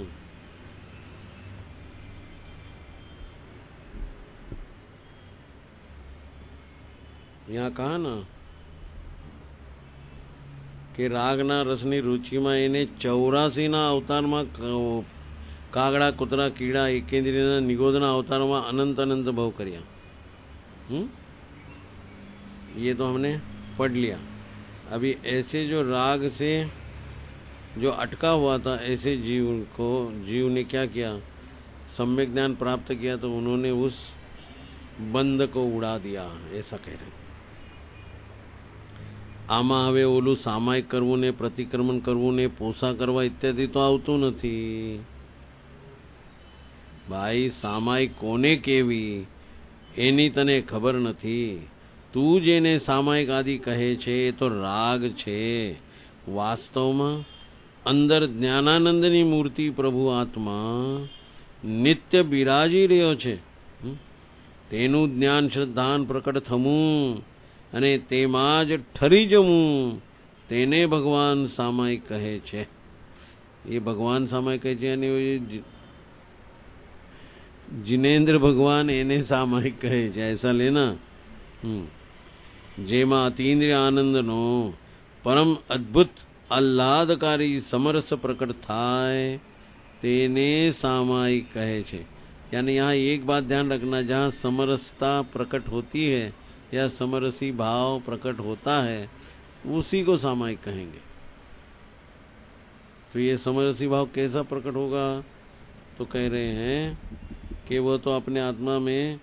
यहाँ कहा ना કે રાગના રસની રુચિમાં એને ચૌરાસીના અવતારમાં કાગડા કૂતરા કીડા એકેન્દ્રિયના નિગોદના અવતારમાં अनंत अनंत भव કર્યા। हम्म ये तो हमने पढ़ लिया। अभी ऐसे जो राग से जो अटका हुआ था, ऐसे जीव को जीव ने क्या किया, सम्यक ज्ञान प्राप्त किया तो उन्होंने उस बंध को उड़ा दिया, ऐसा कह रहे। આમાં હવે ઓલું સામાયિક કરવું ને પ્રતિક્રમણ કરવું ને પોસા કરવા ઇત્યાદિ તો આવતું નથી ભાઈ। સામાયિક કોને કેવી એની તને ખબર નથી। તું જેને સામાયિક આદિ કહે છે એ તો રાગ છે। વાસ્તવમાં અંદર જ્ઞાનાનંદની મૂર્તિ પ્રભુ આત્મા નિત્ય બિરાજી રહ્યો છે। તેનું જ્ઞાન શ્રદ્ધાન પ્રકટ થવું અને તેમાં જ ઠરી જવું, તેને ભગવાન સામાયિક કહે છે। ये भगवान सामायिक કહે છે અને जिनेन्द्र भगवान એને સામાયિક કહે છે, ऐसा लेना। જેમાં અતીન્દ્રિય આનંદનો પરમ અદ્ભુત આહ્લાદકારી સમરસ પ્રકટ થાય તેને સામાયિક કહે છે। यानी यहाँ एक बात ध्यान रखना, जहाँ समरसता प्रकट होती है या समरसी भाव प्रकट होता है उसी को सामायिक कहेंगे। तो ये समरसी भाव कैसा प्रकट होगा, तो कह रहे हैं कि वो तो अपने आत्मा में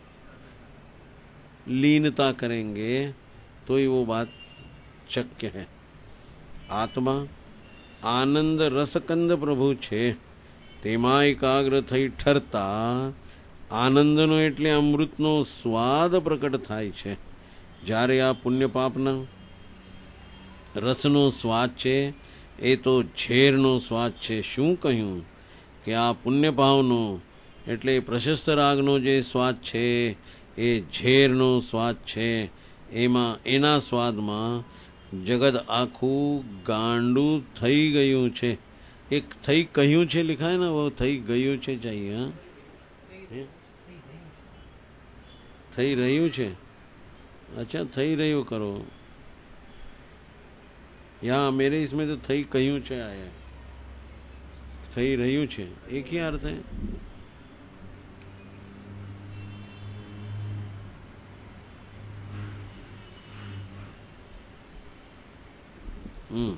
लीनता करेंगे तो ही वो बात शक्य है। आत्मा आनंद रसकंद प्रभु छे, તેમાં એકાગ્ર થઈ ઠરતા આનંદનો એટલે અમૃતનો સ્વાદ પ્રકટ થાય છે। જ્યારે આ પુણ્ય પાપના રસનો સ્વાદ છે એ તો ઝેરનો સ્વાદ છે। શું કહ્યું કે આ પુણ્ય ભાવનો એટલે પ્રશસ્ત રાગનો જે સ્વાદ છે એ ઝેરનો સ્વાદ છે। એમાં એના સ્વાદમાં જગત આખું ગાંડું થઈ ગયું છે। एक थई कह्યું છે लिखा है ना, वो थई गયું છે चाहिए। हाँ थई રહ્યું છે, अच्छा थई રહ્યું करो। यहाँ मेरे इसमें तो थई कह्યું છે आया, थई રહ્યું છે, एक ही अर्थ है। हम्म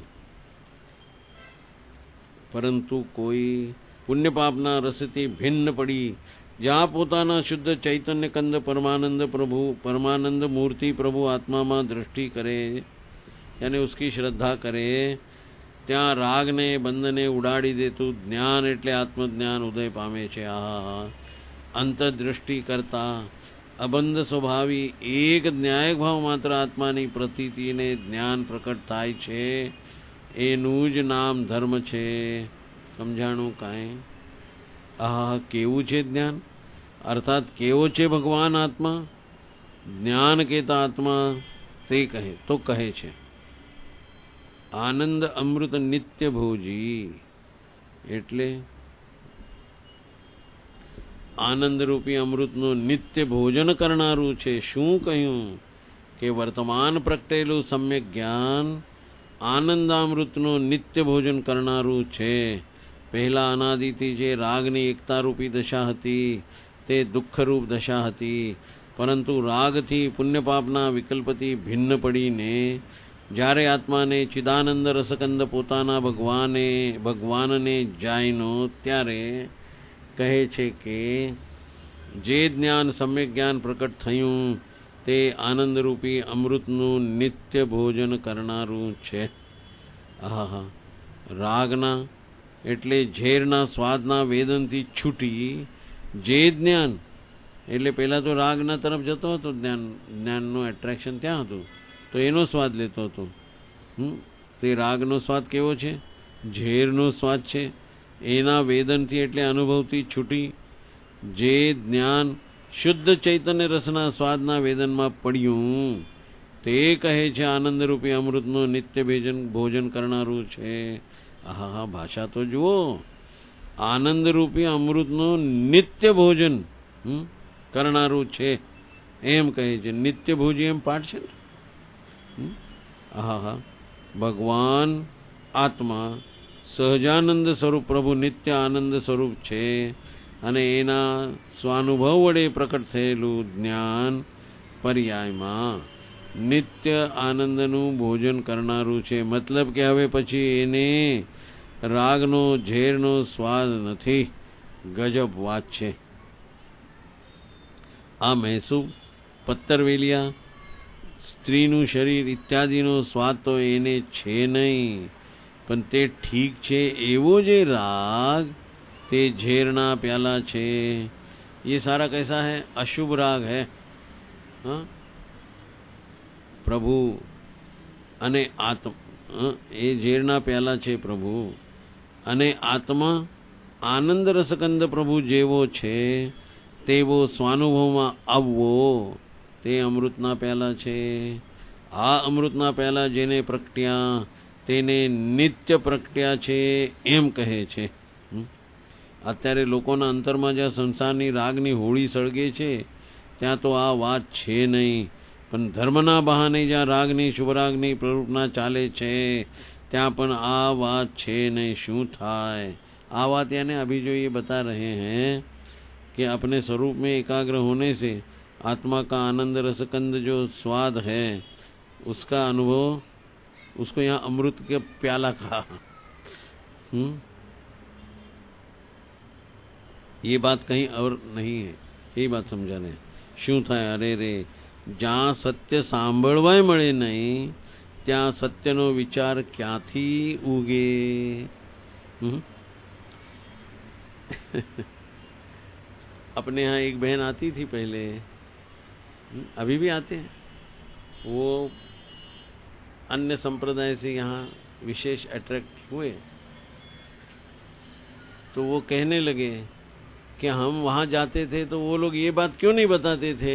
પરંતુ કોઈ પુણ્ય પાપના રસથી ભિન્ન પડી જ્યાં પોતાના શુદ્ધ ચૈતન્ય કંદ પરમાનંદ પ્રભુ પરમાનંદ મૂર્તિ પ્રભુ આત્મામાં દૃષ્ટિ કરે, यानी उसकी श्रद्धा करे, ત્યાં રાગને બંધને ઉડાડી દેતું જ્ઞાન એટલે આત્મજ્ઞાન ઉદય પામે છે। આ અંતર્દૃષ્ટિ કરતા અબંધ સ્વભાવી એક ન્યાયક ભાવ માત્ર આત્માની પ્રતીતિને જ્ઞાન પ્રકટ થાય છે। એનું જ નામ ધર્મ છે। સમજાણું કાંઈ? આ કેવું છે જ્ઞાન, અર્થાત કેવો છે ભગવાન આત્મા? જ્ઞાન કેતા આત્મા તે કહે તો કહે છે આનંદ અમૃત નિત્ય ભોજી, એટલે આનંદરૂપી અમૃતનું નિત્ય ભોજન કરનારું છે। શું કહ્યું કે વર્તમાન પ્રગટેલું સમ્યક જ્ઞાન આનંદામૃતનું નિત્ય ભોજન કરનારું છે। પહેલા અનાદિથી જે રાગની એકતારૂપી દશા હતી તે દુઃખરૂપ દશા હતી, પરંતુ રાગથી પુણ્યપાપના વિકલ્પથી ભિન્ન પડીને જ્યારે આત્માને ચિદાનંદ રસકંદ પોતાના ભગવાને ભગવાનને જાયનો ત્યારે કહે છે કે જે જ્ઞાન સમ્યક જ્ઞાન પ્રકટ થયું તે આનંદરૂપી અમૃતનું નિત્ય ભોજન કરનારું છે. આહા, રાગના એટલે ઝેરના સ્વાદના વેદનથી છૂટી જે જ્ઞાન એટલે પહેલા તો રાગના તરફ જતો હતો, જ્ઞાન જ્ઞાનનું એટ્રેક્શન ત્યાં હતું તો એનો સ્વાદ લેતો હતો. તે રાગનો સ્વાદ કેવો છે? ઝેરનો સ્વાદ છે. એના વેદનથી એટલે અનુભવથી છૂટી જે જ્ઞાન શુદ્ધ ચૈતન્ય રસના સ્વાદના વેદનમાં પડ્યું તે કહે છે આનંદરૂપી અમૃતનું નિત્ય ભોજન ભોજન કરનારું છે. હા હા, ભાષા તો જુઓ. આનંદરૂપી અમૃતનું નિત્ય ભોજન કરનારું છે એમ કહે છે. નિત્ય ભોજી એમ પાઠ છે ને. હા હા, ભગવાન આત્મા સહજાનંદ સ્વરૂપ પ્રભુ નિત્ય આનંદ સ્વરૂપ છે અને એના સ્વાનુભવ વડે પ્રકટ થયેલું જ્ઞાન પર્યાયમાં નિત્ય આનંદનું ભોજન કરનારું છે. મતલબ કે હવે પછી એને રાગનો ઝેરનો સ્વાદ નથી. ગજબ વાત છે. આ મહેસૂબ, પત્તરવેલિયા, સ્ત્રીનું શરીર ઇત્યાદિનો સ્વાદ તો એને છે નહીં, પણ તે ઠીક છે એવો જે રાગ તે ઝેરના પ્યાલા છે. ये सारा कैसा है? अशुभ राग है. हाँ, प्रभु અને આત્મ એ ઝેરના પ્યાલા છે પ્રભુ, અને આત્મા આનંદ રસકંદ પ્રભુ જેવો છે તેવો સ્વાનુભવમાં આવવો તે અમૃતના પ્યાલા છે. આ અમૃતના પ્યાલા જેને પ્રગટ્યા તેને નિત્ય પ્રગટ્યા છે એમ કહે છે. અત્યારે લોકોના અંતરમાં જ્યાં સંસારની રાગની હોળી સળગે છે ત્યાં તો આ વાત છે નહીં, પણ ધર્મના બહાને જ્યાં રાગની શુભરાગની પ્રરૂપના ચાલે છે ત્યાં પણ આ વાત છે નહીં. શું થાય? આ વાત यानी अभी जो ये बता रहे हैं कि अपने स्वरूप में एकाग्र होने से आत्मा का आनंद रसकंद जो स्वाद है उसका अनुभव, उसको यहाँ अमृत के प्याला कहा. हम्म ये बात कहीं और नहीं है, ये बात समझा रहे. શું થાય? અરે રે, જ્યાં સત્ય સાંભળવાય મળે નહીં ત્યાં સત્યનો વિચાર ક્યાંથી ઉગે? अपने यहाँ एक बहन आती थी पहले, अभी भी आते हैं. वो अन्य संप्रदाय से यहाँ विशेष अट्रैक्ट हुए तो वो कहने लगे कि हम वहाँ जाते थे तो वो लोग ये बात क्यों नहीं बताते थे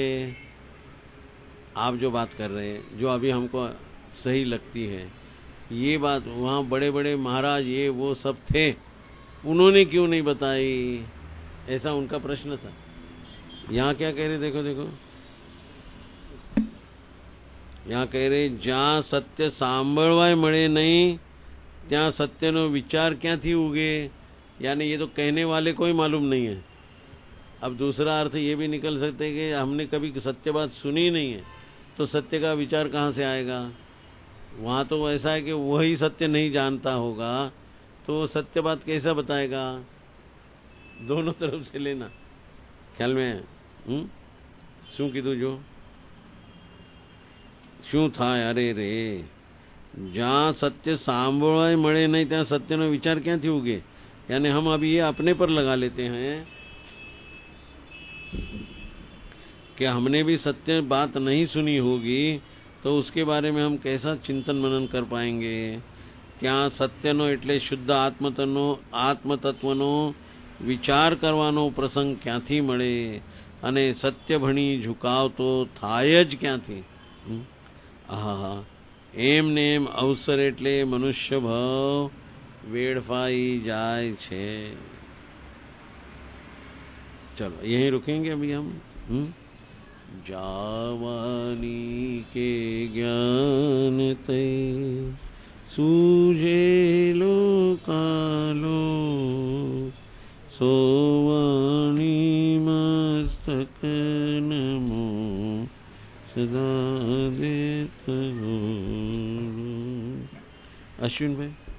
आप जो बात कर रहे हैं, जो अभी हमको सही लगती है. ये बात वहाँ बड़े बड़े महाराज ये वो सब थे, उन्होंने क्यों नहीं बताई? ऐसा उनका प्रश्न था. यहाँ क्या कह रहे? देखो देखो, यहाँ कह रहे જ્યાં સત્ય સાંભળવાય મળે નહીં ત્યાં સત્યનો વિચાર ક્યાંથી ઉગે? यानी ये तो कहने वाले को ही मालूम नहीं है. अब दूसरा अर्थ ये भी निकल सकते है कि हमने कभी सत्य बात सुनी नहीं है तो सत्य का विचार कहाँ से आएगा? वहाँ तो ऐसा है कि वही सत्य नहीं जानता होगा तो सत्य बात कैसा बताएगा? दोनों तरफ से लेना. ख्याल में हम्म શું કીધું? જો શું થાય? અરે રે, જ્યાં સત્ય સાંભળવાય મળે નહીં ત્યાં સત્યનો વિચાર ક્યાંથી ઉગે? यानी हम अभी ये अपने पर लगा लेते हैं कि हमने भी सत्य बात नहीं सुनी होगी तो उसके बारे में हम कैसा चिंतन मनन कर पाएंगे? ત્યાં સત્યનો એટલે શુદ્ધ આત્મતનો આત્મતત્વનો વિચાર કરવાનો પ્રસંગ ક્યાંથી મળે અને સત્ય ભણી ઝુકાવ તો થાય જ ક્યાંથી? આહા, એમ ને એમ અવસર એટલે મનુષ્ય ભાવ वेड़फाई जाए छे. चलो यहीं रुकेंगे अभी हम. जावानी के ज्ञान ते सूझे लो कालो सोवाणी मस्तक नमो सदा देत. अश्विन भाई